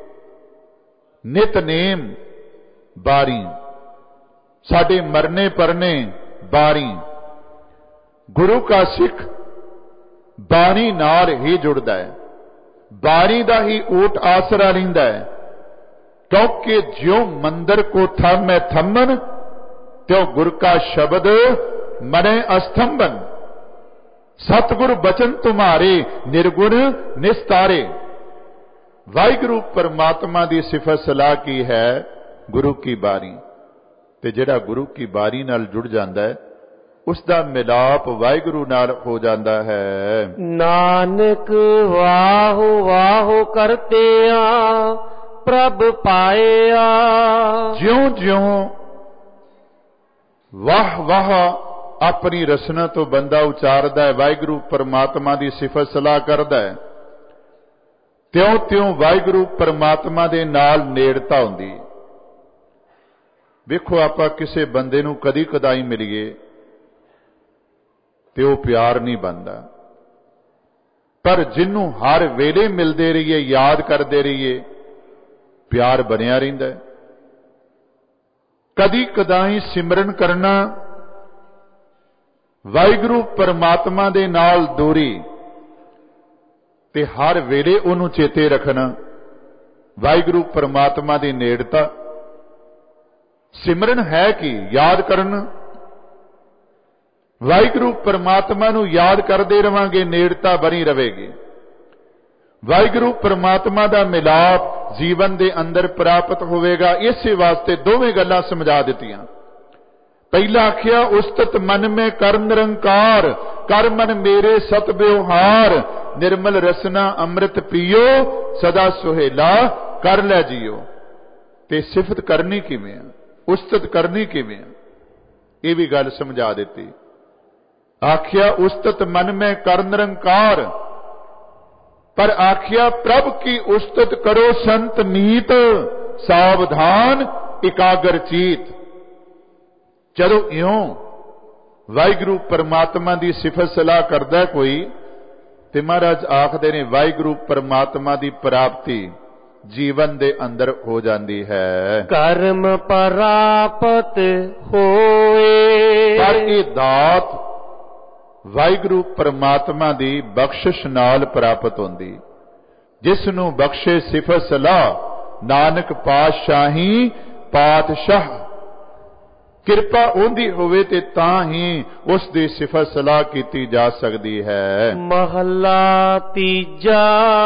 ਨਿਤਨੇਮ ਬਾਣੀ, ਸਾਡੇ ਮਰਨੇ ਪਰਨੇ ਬਾਣੀ। ਗੁਰੂ ਕਾ ਸਿੱਖ ਬਾਣੀ ਨਾਲ ਹੀ ਜੁੜਦਾ ਹੈ, ਬਾਣੀ ਦਾ ਹੀ ਓਟ ਆਸਰਾ ਲੈਂਦਾ ਹੈ। ਕਿਉਂਕਿ ਜਿਉ ਮੰਦਰ ਕੋ ਥਾਮੈ ਥੰਮਨ, ਤਿਉ ਗੁਰ ਕਾ ਸ਼ਬਦ ਮਨੇ ਅਸਥੰਭਨ। ਸਤਿਗੁਰ ਬਚਨ ਤੁਮਾਰੇ ਨਿਰਗੁਣ ਨਿਸਤਾਰੇ। ਵਾਹਿਗੁਰੂ ਪਰਮਾਤਮਾ ਦੀ ਸਿਫਤ ਸਲਾਹ ਕੀ ਹੈ? ਗੁਰੂ ਕੀ ਬਾਣੀ। ਤੇ ਜਿਹੜਾ ਗੁਰੂ ਕੀ ਬਾਣੀ ਨਾਲ ਜੁੜ ਜਾਂਦਾ ਹੈ ਉਸ ਦਾ ਮਿਲਾਪ ਵਾਹਿਗੁਰੂ ਨਾਲ ਹੋ ਜਾਂਦਾ ਹੈ। ਨਾਨਕ ਵਾਹੋ ਵਾਹੋ ਕਰਤਿਆ ਪ੍ਰਭ ਪਾਇਆ। ਜਿਉਂ ਜਿਉਂ ਵਾਹ ਵਾਹ ਆਪਣੀ ਰਸਨਾ ਤੋਂ ਬੰਦਾ ਉਚਾਰਦਾ ਹੈ, ਵਾਹਿਗੁਰੂ ਪਰਮਾਤਮਾ ਦੀ ਸਿਫਤ ਸਲਾਹ ਕਰਦਾ ਹੈ, ਤਿਉਂ ਤਿਉਂ ਵਾਹਿਗੁਰੂ ਪਰਮਾਤਮਾ ਦੇ ਨਾਲ ਨੇੜਤਾ ਹੁੰਦੀ। ਵੇਖੋ, ਆਪਾਂ ਕਿਸੇ ਬੰਦੇ ਨੂੰ ਕਦੀ ਕਦਾਈ ਮਿਲੀਏ ਤੇ ਉਹ ਪਿਆਰ ਨਹੀਂ ਬਣਦਾ, ਪਰ ਜਿਹਨੂੰ ਹਰ ਵੇਲੇ ਮਿਲਦੇ ਰਹੀਏ, ਯਾਦ ਕਰਦੇ ਰਹੀਏ, ਪਿਆਰ ਬਣਿਆ ਰਹਿੰਦਾ ਹੈ। ਕਦੀ ਕਦਾਈ ਸਿਮਰਨ ਕਰਨਾ, ਵਾਹਿਗੁਰੂ ਪਰਮਾਤਮਾ ਦੇ ਨਾਲ ਦੂਰੀ, ਤੇ ਹਰ ਵੇਲੇ ਉਹਨੂੰ ਚੇਤੇ ਰੱਖਣਾ, ਵਾਹਿਗੁਰੂ ਪਰਮਾਤਮਾ ਦੀ ਨੇੜਤਾ। ਸਿਮਰਨ ਹੈ ਕਿ ਯਾਦ ਕਰਨ। ਵਾਹਿਗੁਰੂ ਪਰਮਾਤਮਾ ਨੂੰ ਯਾਦ ਕਰਦੇ ਰਵਾਂਗੇ, ਨੇੜਤਾ ਬਣੀ ਰਹੇਗੀ। ਵਾਹਿਗੁਰੂ ਪਰਮਾਤਮਾ ਦਾ ਮਿਲਾਪ ਜੀਵਨ ਦੇ ਅੰਦਰ ਪ੍ਰਾਪਤ ਹੋਵੇਗਾ। ਇਸੇ ਵਾਸਤੇ ਦੋਵੇਂ ਗੱਲਾਂ ਸਮਝਾ ਦਿੱਤੀਆਂ। ਪਹਿਲਾ ਆਖਿਆ, ਉਸਤਤ ਮਨ ਮੈਂ ਕਰ ਨਿਰੰਕਾਰ, ਕਰ ਮਨ ਮੇਰੇ ਸਤ ਵਿਵਹਾਰ, ਨਿਰਮਲ ਰਸਨਾ ਅੰਮ੍ਰਿਤ ਪੀਓ, ਸਦਾ ਸੁਹੇਲਾ ਕਰ ਲੈ ਜੀਓ। ਤੇ ਸਿਫਤ ਕਰਨੀ ਕਿਵੇਂ ਆ, ਉਸਤਤ ਕਰਨੀ ਕਿਵੇਂ ਆ, ਇਹ ਵੀ ਗੱਲ ਸਮਝਾ ਦਿੱਤੀ। ਆਖਿਆ ਉਸਤਤ ਮਨ ਮੈਂ ਕਰ ਨਿਰੰਕਾਰ, ਪਰ ਆਖਿਆ ਪ੍ਰਭ की उस्तत करो संत नीत, सावधान इकागर चीत। चलो इयों वाहिगुरु परमात्मा की सिफत सलाह करदा कोई ते महाराज आखदे ने वाहिगुरु परमात्मा की प्राप्ति जीवन दे अंदर हो जाती है। कर्म प्राप्त होए, पर ये दात वाहिगुरू परमात्मा की बख्शिश नाल प्राप्त होंदी। जिसनू बख्शे सिफत सलाह, नानक पातशाही पातशाह। किरपा उन्दी होवे ते तां ही उस दी सिफत सलाह कीती जा सकती है। महला तीजा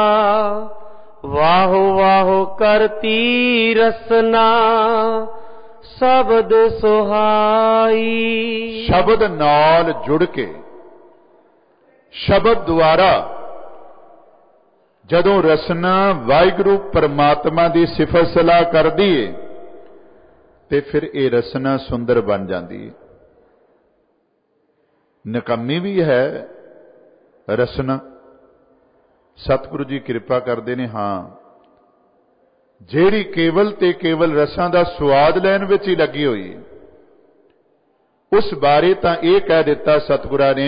वाहो वाहो करती रसना, शब्द सुहाई। शब्द नाल जुड़ के, शब्द द्वारा जदों रसना वाहिगुरू परमात्मा की सिफत सलाह कर दी ते फिर ये रसना सुंदर बन जाती है। निकम्मी भी है रसना। सतगुरु जी कृपा करते ने, हाँ, जेड़ी केवल ते केवल रसां दा स्वाद लैन विच ही लगी हुई, उस बारे तां ये कह दिता सतगुरा ने,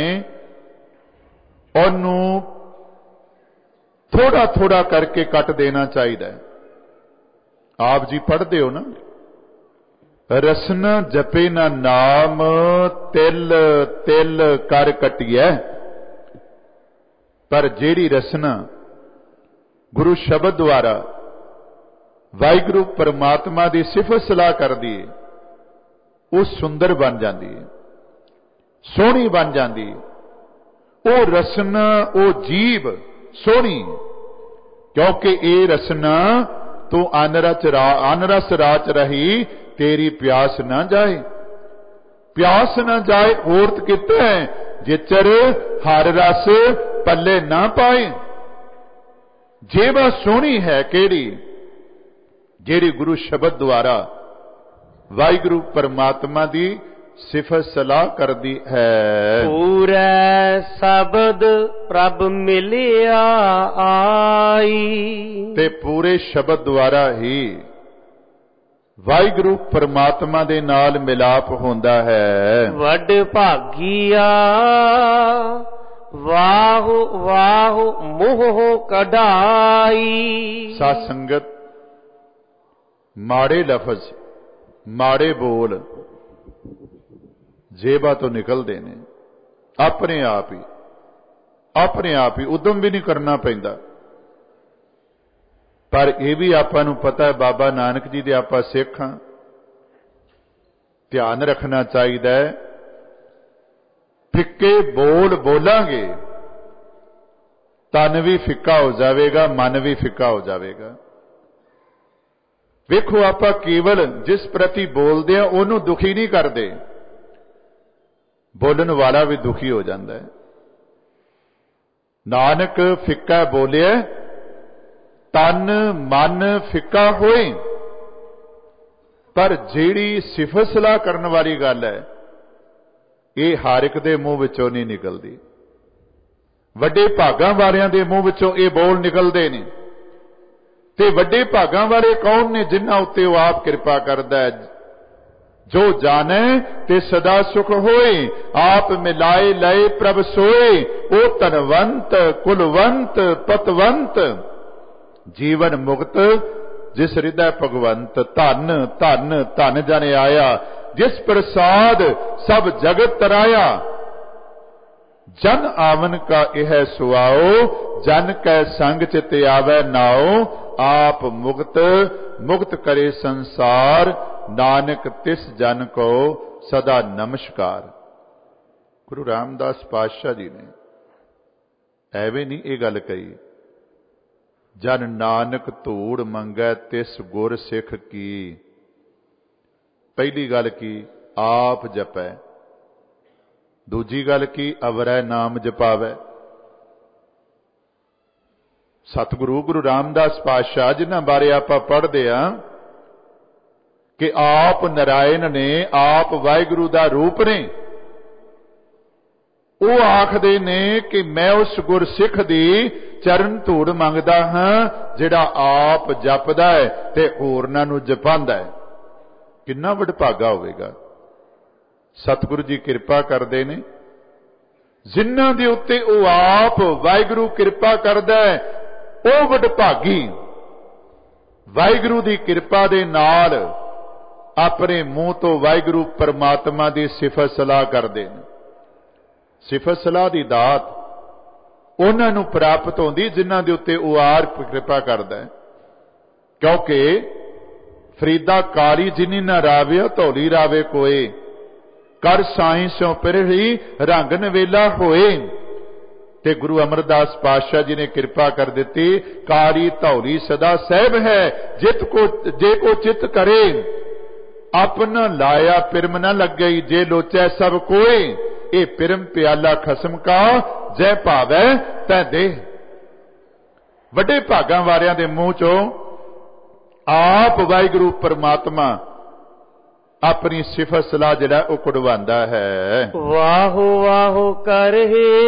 ਉਹਨੂੰ थोड़ा थोड़ा करके कट देना चाहिए। आप जी पढ़ते हो ना, रसना जपे ना नाम, तिल तिल कर कटिए। पर जेड़ी रसना गुरु शब्द द्वारा वाहिगुरु परमात्मा की सिफत सलाह कर दिए, वो सुंदर बन जाती है, सोहनी बन जाती है। वो रसना, वो जीव सोहनी, क्योंकि ये रसना तू अनरस अनरस राच रही, तेरी प्यास ना जाए, प्यास ना जाए। औरत किते है जिचर हर रस पल्ले ना पाए। जेवा सोहनी है केड़ी, जेड़ी गुरु शब्द द्वारा वाहिगुरु परमात्मा दी सिफत सलाह कर दी है। पूरे शब्द प्रभ मिलिया आई, ते पूरे शब्द द्वारा ही वाहिगुरु परमात्मा दे नाल मिलाप होंदा है। वड भागिया वाहु वाहु मोह कढ़ाई। साध संगत, माड़े लफज, माड़े बोल जेबा तो निकलते ने अपने आप ही, अपने आप ही, उद्यम भी नहीं करना पैंदा। पर यह भी आपां नूं पता है, बाबा नानक जी दे आपां सिख हां, ध्यान रखना चाहिए। फिक्के बोल बोलांगे, तन भी फिक्का हो जाएगा, मन भी फिक्का हो जाएगा। वेखो, आपां केवल जिस प्रति बोलते हैं उन्होंने दुखी नहीं करते, बोलन वाला भी दुखी हो जाता है। नानक फिक्का बोलिए, तन मन फिक्का होए, पर जेड़ी सिफत सलाह करने वाली गल है, ये हर एक दे मूँह विचों नहीं निकलती। वड्डे भागां वालियां दे मूँह विचों ये बोल निकलते ने। ते वड्डे भागां वाले कौन ने, जिन्हां उत्ते वो आप कृपा करदा है। जो जाने ते सदा सुख होए, आप मिलाए लए प्रभ सोए। ओ तनवंत कुलवंत पतवंत, जीवन मुक्त जिस हृदय भगवंत। धन धन धन जाने आया, जिस प्रसाद सब जगत तराया। जन आवन का यह सुआओ, जन कै संग चित आवे नाओ। आप मुक्त मुक्त करे संसार, नानक तिस जन को सदा नमस्कार। गुरु रामदास पातशाह जी ने एवें नहीं ये गल कही, जन नानक धूड़ मंगै तिस गुर सिख की। पहली गल की आप जपै, दूजी गल की अवरै नाम जपावै। सतगुरु गुरु रामदास पातशाह जिन्हां बारे आपां पढ़दे आ कि आप नारायण ने, आप वाहिगुरु दा रूप ने। वो आखदे ने कि मैं उस गुर सिख दी चरण धूड़ मंगदा हां, जिहड़ा आप जपदा है ते होरनां नूं जपांदा है। किन्ना वडभागा होवेगा। सतगुरु जी किरपा करदे ने, जिन्हां दे उत्ते वो आप वाहिगुरु किरपा करदा है, वो वडभागी वाहिगुरु दी किरपा दे नाल अपने मुंह तो वाहिगुरु परमात्मा की सिफत सलाह करते हैं। सिफत सलाह की दात उन्होंने प्राप्त होती जिन्हां दे उत्ते वो आप कृपा करता है। क्योंकि फरीदा कारी जिनी ना रावे धौली रावे कोई, कर साई स्यों पिरही रंग नवेला होए। ते गुरु अमरदास पातशाह जी ने कृपा कर दी, कारी धौली सदा सहब है, जित को जे को चित करे। अपना लाया पिरम न लग गई, जे लोचै सब कोई। ए पिरम प्याला खसम का, जै भावै तै दे। वड्डे भागां वालियां दे मूँह चों आप वाहिगुरु परमात्मा अपनी सिफत सलाह जिहड़ा वो कढवांदा है। वाहो वाहो कर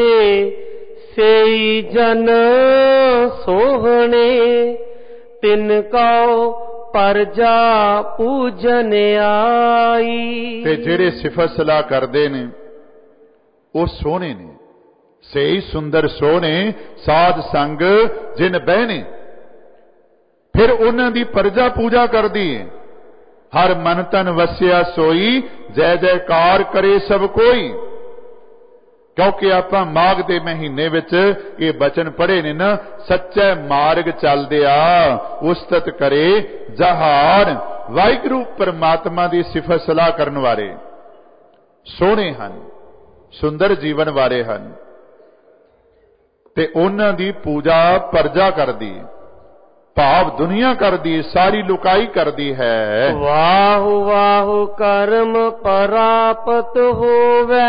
सेई जन सोहणे, तिनका परजा पूजन आई। ते जेड़े सिफत सलाह करते ने वो सोहने ने, सही सुंदर सोहने साध संग जिन बहने। फिर उन्हां दी परजा पूजा कर दी। हर मन तन वसिया सोई, जय जयकार करे सब कोई। क्योंकि आपां माघ दे महीने विच ये बचन पढ़े ने ना, सच्चे मार्ग चलदिया उस्तत करे जहान। वाहिगुरू परमात्मा की सिफत सलाह करन वाले सोहणे हन, सुंदर जीवन वाले हन, ते उन्हां दी पूजा परजा करदी, भाव दुनिया करदी, सारी लुकाई करदी है। वाह वाह कर्म परापत होवे,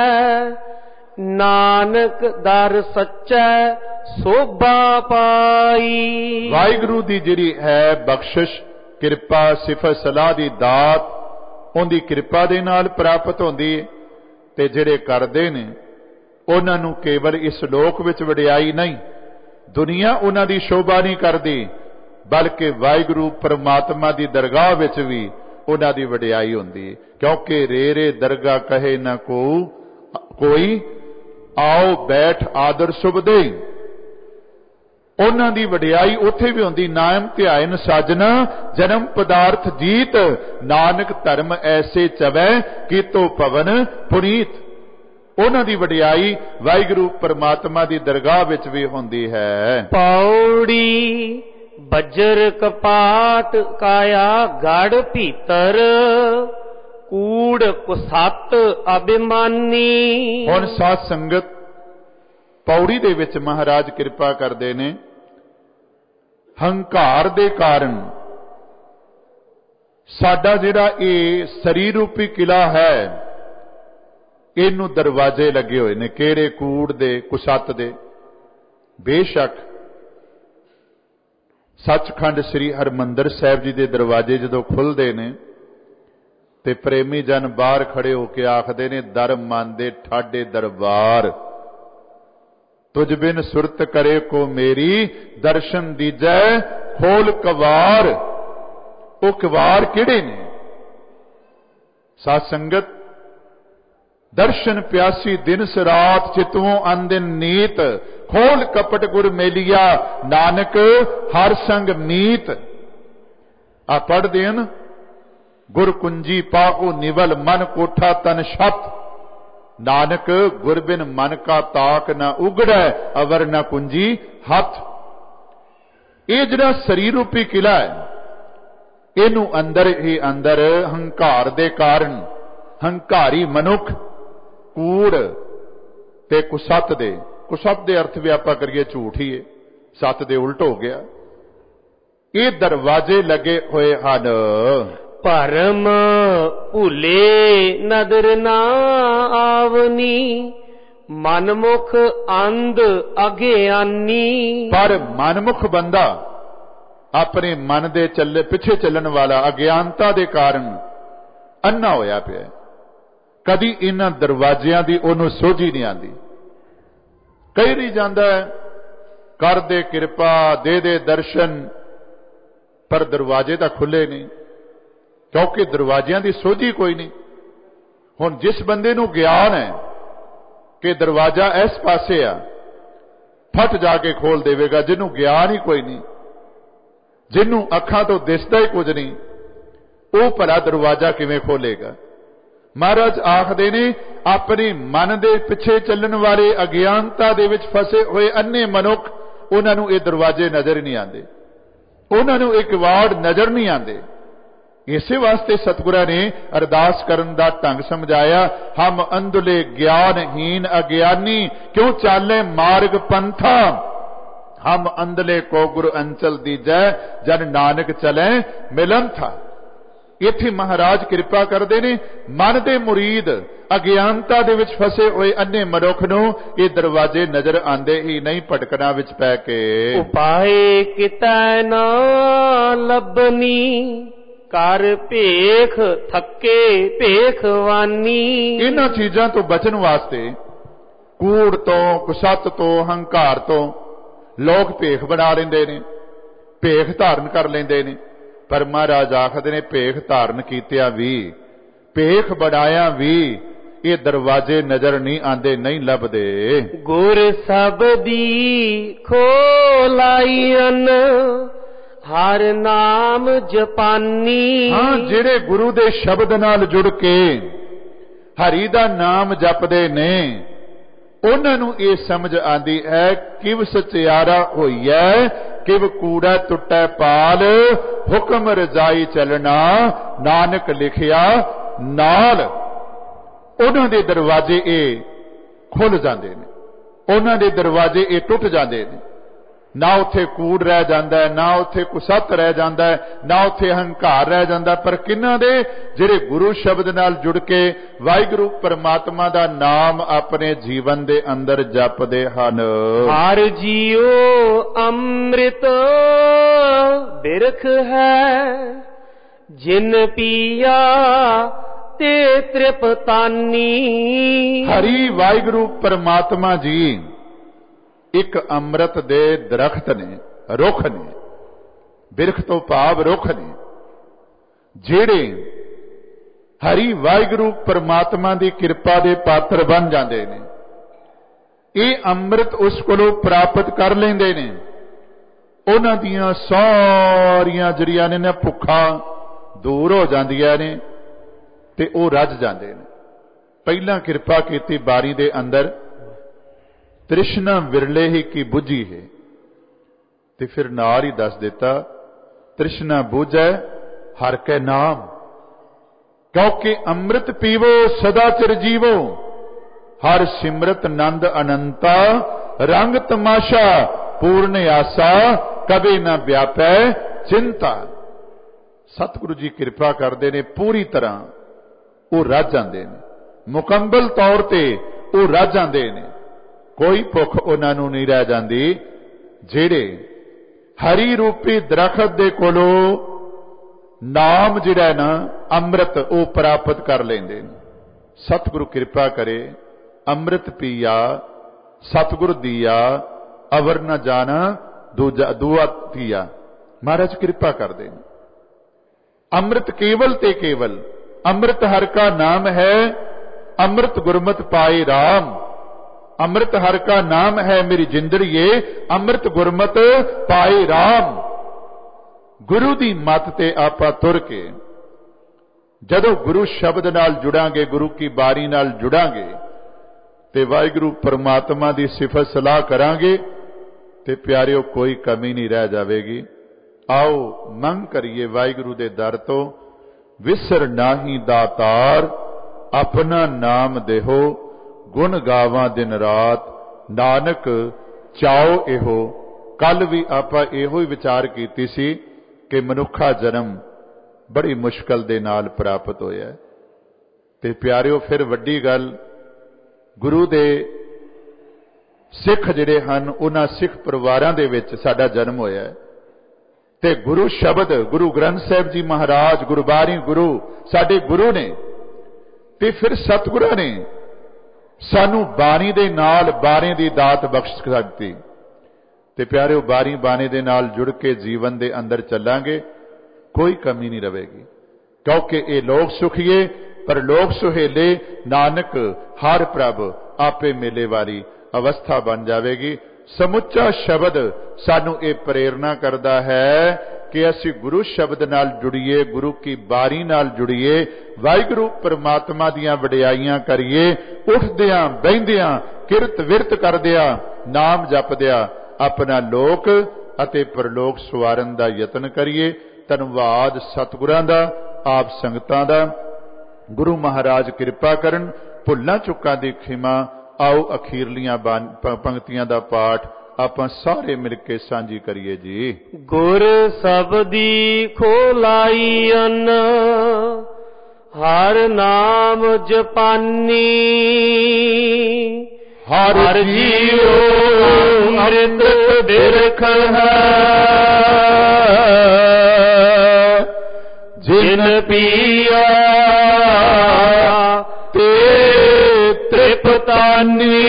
नानक दर सच्चै शोभा पाई। वाहिगुरू दी जिहड़ी है बख्शिश, किरपा, सिफत सलाह दी दात उहदी किरपा दे नाल प्राप्त होंदी है, ते जिहड़े करदे ने उन्हां नूं केवल इस लोक विच वडियाई नहीं, दुनिया उन्हां दी शोभा नहीं करदी, बल्कि वाहिगुरू परमात्मा दी दरगाह विच भी उन्हां दी वडियाई हुंदी। क्योंकि रे रे दरगाह कहे ना को कोई, आओ बैठ आदर सुभ दे। उन्हां दी वडियाई उत्थे भी हुंदी, नाम ध्यान साजना जन्म पदार्थ जीत, नानक धर्म ऐसे चवै कि तो पवन पुनीत। उन्हां दी वडियाई वाहिगुरू परमात्मा दी दरगाह विच भी हुंदी है। पौड़ी बजर कपाट काया गढ़ भीतर, कूड़ कुसत अभिमानी। हुण साध संगत पौड़ी दे विच महाराज किरपा करदे ने, हंकार दे कारण साडा जिहड़ा ये शरीर रूपी किला है, इनू दरवाजे लगे हुए ने, केड़े कूड़ दे कुसत दे। बेशक सचखंड श्री हरमंदर साहिब जी दे दरवाजे जदों खुलदे ने ते प्रेमी जन बाहर खड़े होके आखदे ने, दर मन दे ठाडे दरबार, तुझ बिन सुरत करे को मेरी, दर्शन दीजै खोल कवार। वो कवार किहड़े ने? साध संगत दर्शन प्यासी दिन सरात, चितवों अंदिन नीत, खोल कपट गुर मेलिया, नानक हर संग मीत। आ पढ़ देन, गुर कुंजी पाहु निवल, मन कोठा तन छत, नानक गुर बिन मन का ताक न उगड़ै, अवर न कुंजी हथ। ये जिहड़ा शरीर रूपी किला है, इनू अंदर ही अंदर हंकार दे कारण, हंकारी मनुख कूड़ ते कुसत दे, कुसत दे अर्थ भी आपां करिए झूठ ही है, सत दे उल्ट हो गया, ये दरवाजे लगे हुए हन। परम भूले नदर ना आवनी, मनमुख अंध अज्ञानी। पर मनमुख बंदा अपने मन दे चले पिछे चलन वाला अज्ञानता दे कारण अन्ना होया पिया, कदी इन्हां दरवाजियां दी ओनू सोझी नहीं आती। कई नहीं जाता है, कर दे किरपा, दे दे दर्शन, पर दरवाजे तो खुले नहीं, क्योंकि दरवाजियां दी सोझी कोई नहीं। हुण जिस बंदे नू ज्ञान है कि दरवाजा इस पासे आ, फट जाके खोल देवेगा। जिन्हों ज्ञान ही कोई नहीं, जिन्हों अखां तो दिसदा ही कुछ नहीं, वह भला दरवाजा किवें खोलेगा? महाराज आखदे ने, अपने मन दे पिछे चलण वाले अज्ञानता दे विच फसे हुए अन्ने मनुख, उन्हां नूं इह दरवाजे नजर नहीं आते, उन्हां नूं इह किवाड़ नजर नहीं आते। इसे वास्ते सतगुरां ने अरदास करन दा ढंग समझाया, हम अंधले ज्ञानहीन अज्ञानी, क्यों चाले मार्ग पंथा, हम अंधले को गुरु अंचल दीजै, जन नानक चले मिलन था। इत्थे महाराज कृपा करदे ने, मन दे मुरीद अज्ञानता दे विच फसे हुए अन्ने मनुख नूं ये दरवाजे नजर आंदे ही नहीं, भटकना विच पै के। उपाय कितै ना लभनी, कर भेख थके भेखवानी। इन्हां चीजां तो बचन वास्ते, कूड़ तो, कुसत तो, हंकार तो लोग भेख बना लेंदे ने, भेख धारण कर लेंदे ने। पर महाराज आखदे ने, भेख धारण कीतियां भी, भेख बनाया भी, ये दरवाजे नजर नहीं आते, नहीं लभदे। गुर सबदी खोलाईअन, हर नाम जपानी। हाँ, जेड़े गुरु दे शब्द नाल जुड़ के हरि दा नाम जपदे ने, ਉਹਨਾਂ ਨੂੰ ਇਹ ਸਮਝ ਆਉਂਦੀ ਹੈ ਕਿਵ ਸਚਿਆਰਾ ਹੋਈ ਹੈ, ਕਿਵ ਕੂੜਾ ਟੁੱਟੈ ਪਾਲ, ਹੁਕਮ ਰਜ਼ਾਈ ਚੱਲਣਾ ਨਾਨਕ ਲਿਖਿਆ ਨਾਲ। ਉਹਨਾਂ ਦੇ ਦਰਵਾਜ਼ੇ ਇਹ ਖੁੱਲ ਜਾਂਦੇ ਨੇ, ਉਹਨਾਂ ਦੇ ਦਰਵਾਜ਼ੇ ਇਹ ਟੁੱਟ ਜਾਂਦੇ ਨੇ। ਨਾ ਉੱਥੇ ਕੂੜ ਰਹਿ ਜਾਂਦਾ ਹੈ, ਨਾ ਉੱਥੇ ਕੁਸੱਤ ਰਹਿ ਜਾਂਦਾ ਹੈ, ਨਾ ਉੱਥੇ ਹੰਕਾਰ ਰਹਿ ਜਾਂਦਾ। ਪਰ ਕਿਹਨਾਂ ਦੇ? ਜਿਹੜੇ ਗੁਰੂ ਸ਼ਬਦ ਨਾਲ ਜੁੜ ਕੇ ਵਾਹਿਗੁਰੂ ਪਰਮਾਤਮਾ ਦਾ ਨਾਮ ਆਪਣੇ ਜੀਵਨ ਦੇ ਅੰਦਰ ਜਪਦੇ ਹਨ। ਹਰ ਜੀਉ ਅੰਮ੍ਰਿਤ ਬਿਰਖ ਹੈ, ਜਿਨ ਪੀਆ ਤੇ ਤ੍ਰਿਪਤਾਨੀ। ਹਰੀ ਵਾਹਿਗੁਰੂ ਪਰਮਾਤਮਾ ਜੀ ਇੱਕ ਅੰਮ੍ਰਿਤ ਦੇ ਦਰਖਤ ਨੇ, ਰੁੱਖ ਨੇ। ਬਿਰਖ ਤੋਂ ਭਾਵ ਰੁੱਖ ਨੇ, ਜਿਹੜੇ ਹਰੀ ਵਾਹਿਗੁਰੂ ਪਰਮਾਤਮਾ ਦੀ ਕਿਰਪਾ ਦੇ ਪਾਤਰ ਬਣ ਜਾਂਦੇ ਨੇ। ਇਹ ਅੰਮ੍ਰਿਤ ਉਸ ਕੋਲੋਂ ਪ੍ਰਾਪਤ ਕਰ ਲੈਂਦੇ ਨੇ। ਉਹਨਾਂ ਦੀਆਂ ਸਾਰੀਆਂ ਜਿਹੜੀਆਂ ਨੇ ਨਾ ਭੁੱਖਾਂ ਦੂਰ ਹੋ ਜਾਂਦੀਆਂ ਨੇ ਤੇ ਉਹ ਰੱਜ ਜਾਂਦੇ ਨੇ। ਪਹਿਲਾਂ ਕਿਰਪਾ ਕੀਤੀ ਬਾਰੀ ਦੇ ਅੰਦਰ, ਤ੍ਰਿਸ਼ਨਾ ਵਿਰਲੇ ਹੀ ਕੀ ਬੁਝੀ ਹੈ, ਤੇ ਫਿਰ ਨਾਲ ਹੀ ਦੱਸ ਦਿੱਤਾ ਤ੍ਰਿਸ਼ਨਾ ਬੁਝੈ ਹਰ ਕੈ ਨਾਮ। ਕਿਉਂਕਿ ਅੰਮ੍ਰਿਤ ਪੀਵੋ ਸਦਾ ਚਿਰ ਜੀਵੋ, ਹਰ ਸਿਮਰਤ ਨੰਦ ਅਨੰਤਾ, ਰੰਗ ਤਮਾਸ਼ਾ ਪੂਰਨ ਆਸਾ, ਕਦੇ ਨਾ ਵਿਆਪੈ ਚਿੰਤਾ। ਸਤਿਗੁਰੂ ਜੀ ਕਿਰਪਾ ਕਰਦੇ ਨੇ, ਪੂਰੀ ਤਰ੍ਹਾਂ ਉਹ ਰੱਜ ਜਾਂਦੇ ਨੇ, ਮੁਕੰਮਲ ਤੌਰ ਤੇ ਉਹ ਰੱਜ ਜਾਂਦੇ ਨੇ। ਕੋਈ ਭੁੱਖ ਉਹਨਾਂ ਨੂੰ ਨਹੀਂ ਰਹਿ ਜਾਂਦੀ। ਜਿਹੜੇ ਹਰੀ ਰੂਪੀ ਦਰਖਤ ਦੇ ਕੋਲੋਂ ਨਾਮ ਜਿਹੜਾ ਨਾ ਅੰਮ੍ਰਿਤ ਉਹ ਪ੍ਰਾਪਤ ਕਰ ਲੈਂਦੇ ਨੇ। ਸਤਿਗੁਰੂ ਕਿਰਪਾ ਕਰੇ, ਅੰਮ੍ਰਿਤ ਪੀਆ ਸਤਿਗੁਰ ਦੀਆ, ਅਵਰ ਨ ਜਾਣਾ ਦੂਜਾ ਦੁਆ ਤੀਆ। ਮਹਾਰਾਜ ਕਿਰਪਾ ਕਰਦੇ ਨੇ। ਅੰਮ੍ਰਿਤ ਕੇਵਲ ਤੇ ਕੇਵਲ ਅੰਮ੍ਰਿਤ ਹਰ ਕਾ ਨਾਮ ਹੈ, ਅੰਮ੍ਰਿਤ ਗੁਰਮਤਿ ਪਾਏ ਰਾਮ। ਅੰਮ੍ਰਿਤ ਹਰ ਕਾ ਨਾਮ ਹੈ ਮੇਰੀ ਜਿੰਦੜੀਏ, ਅੰਮ੍ਰਿਤ ਗੁਰਮਤ ਪਾਏ ਰਾਮ। ਗੁਰੂ ਦੀ ਮੱਤ ਤੇ ਆਪਾਂ ਤੁਰ ਕੇ ਜਦੋਂ ਗੁਰੂ ਸ਼ਬਦ ਨਾਲ ਜੁੜਾਂਗੇ, ਗੁਰੂ ਕੀ ਬਾਣੀ ਨਾਲ ਜੁੜਾਂਗੇ ਤੇ ਵਾਹਿਗੁਰੂ ਪਰਮਾਤਮਾ ਦੀ ਸਿਫਤ ਸਲਾਹ ਕਰਾਂਗੇ ਤੇ ਪਿਆਰਿਓ ਕੋਈ ਕਮੀ ਨਹੀਂ ਰਹਿ ਜਾਵੇਗੀ। ਆਓ ਮੰਗ ਕਰੀਏ ਵਾਹਿਗੁਰੂ ਦੇ ਦਰ ਤੋਂ, ਵਿਸਰ ਨਾਹੀ ਦਾਤਾਰ, ਆਪਣਾ ਨਾਮ ਦੇਹੋ, ਗੁਣ ਗਾਵਾਂ ਦਿਨ ਰਾਤ, ਨਾਨਕ ਚਾਓ ਇਹੋ। ਕੱਲ ਵੀ ਆਪਾਂ ਇਹੋ ਹੀ ਵਿਚਾਰ ਕੀਤੀ ਸੀ ਕਿ ਮਨੁੱਖਾ ਜਨਮ ਬੜੀ ਮੁਸ਼ਕਲ ਦੇ ਨਾਲ ਪ੍ਰਾਪਤ ਹੋਇਆ ਤੇ ਪਿਆਰਿਓ ਫਿਰ ਵੱਡੀ ਗੱਲ, ਗੁਰੂ ਦੇ ਸਿੱਖ ਜਿਹੜੇ ਹਨ ਉਹਨਾਂ ਸਿੱਖ ਪਰਿਵਾਰਾਂ ਦੇ ਵਿੱਚ ਸਾਡਾ ਜਨਮ ਹੋਇਆ ਤੇ ਗੁਰੂ ਸ਼ਬਦ, ਗੁਰੂ ਗ੍ਰੰਥ ਸਾਹਿਬ ਜੀ ਮਹਾਰਾਜ, ਗੁਰਬਾਣੀ ਗੁਰੂ ਸਾਡੇ ਗੁਰੂ ਨੇ। ਤੇ ਫਿਰ ਸਤਿਗੁਰਾਂ ਨੇ ਸਾਨੂੰ ਬਾਣੀ ਦੇ ਨਾਲ ਬਾਣੀ ਦੀ ਦਾਤ ਬਖਸ਼ ਦਿੱਤੀ ਤੇ ਪਿਆਰਿਓ ਬਾਣੀ ਬਾਣੀ ਦੇ ਨਾਲ ਜੁੜ ਕੇ ਜੀਵਨ ਦੇ ਅੰਦਰ ਚੱਲਾਂਗੇ, ਕੋਈ ਕਮੀ ਨਹੀਂ ਰਹੇਗੀ। ਕਿਉਂਕਿ ਇਹ ਲੋਕ ਸੁਖੀਏ ਪਰ ਲੋਕ ਸੁਹੇਲੇ, ਨਾਨਕ ਹਰ ਪ੍ਰਭ ਆਪੇ ਮੇਲੇ ਵਾਲੀ ਅਵਸਥਾ ਬਣ ਜਾਵੇਗੀ। ਸਮੁੱਚਾ ਸ਼ਬਦ ਸਾਨੂੰ ਇਹ ਪ੍ਰੇਰਨਾ ਕਰਦਾ ਹੈ ਕਿ ਅਸੀਂ ਗੁਰੂ ਸ਼ਬਦ ਨਾਲ ਜੁੜੀਏ, ਗੁਰੂ ਕੀ ਬਾਣੀ ਨਾਲ ਜੁੜੀਏ, ਵਾਹਿਗੁਰੂ ਪਰਮਾਤਮਾ ਦੀਆਂ ਵਡਿਆਈਆਂ ਕਰੀਏ, ਉੱਠਦਿਆਂ ਬਹਿੰਦਿਆਂ ਕਿਰਤ ਵਿਰਤ ਕਰਦਿਆਂ ਨਾਮ ਜਪਦਿਆਂ ਆਪਣਾ ਲੋਕ ਅਤੇ ਪਰਲੋਕ ਸਵਾਰਨ ਦਾ ਯਤਨ ਕਰੀਏ। ਧੰਨਵਾਦ ਸਤਿਗੁਰਾਂ ਦਾ, ਆਪ ਸੰਗਤਾਂ ਦਾ। ਗੁਰੂ ਮਹਾਰਾਜ ਕਿਰਪਾ ਕਰਨ, ਭੁੱਲਾਂ ਚੁੱਕਾਂ ਦੀ ਖਿਮਾ। ਆਓ ਅਖੀਰਲੀਆਂ ਪੰਕਤੀਆਂ ਦਾ ਪਾਠ ਆਪਾਂ ਸਾਰੇ ਮਿਲ ਕੇ ਸਾਂਝੀ ਕਰੀਏ ਜੀ। ਗੁਰ ਸਬਦੀ ਖੋਲਾਈ ਅਨ, ਹਰ ਨਾਮ ਜਪਾਨੀ। ਹਰ ਜੀਉ ਅੰਮ੍ਰਿਤ ਬਿਰਖ ਹੈ, ਜਿਨ ਪੀਆ ਤੇ ਤ੍ਰਿਪਤਾਨੀ।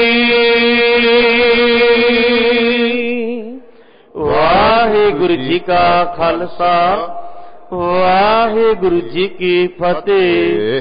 ਵਾਹਿਗੁਰੂ ਜੀ ਕਾ ਖਾਲਸਾ, ਵਾਹਿਗੁਰੂ ਜੀ ਕੀ ਫਤਿਹ।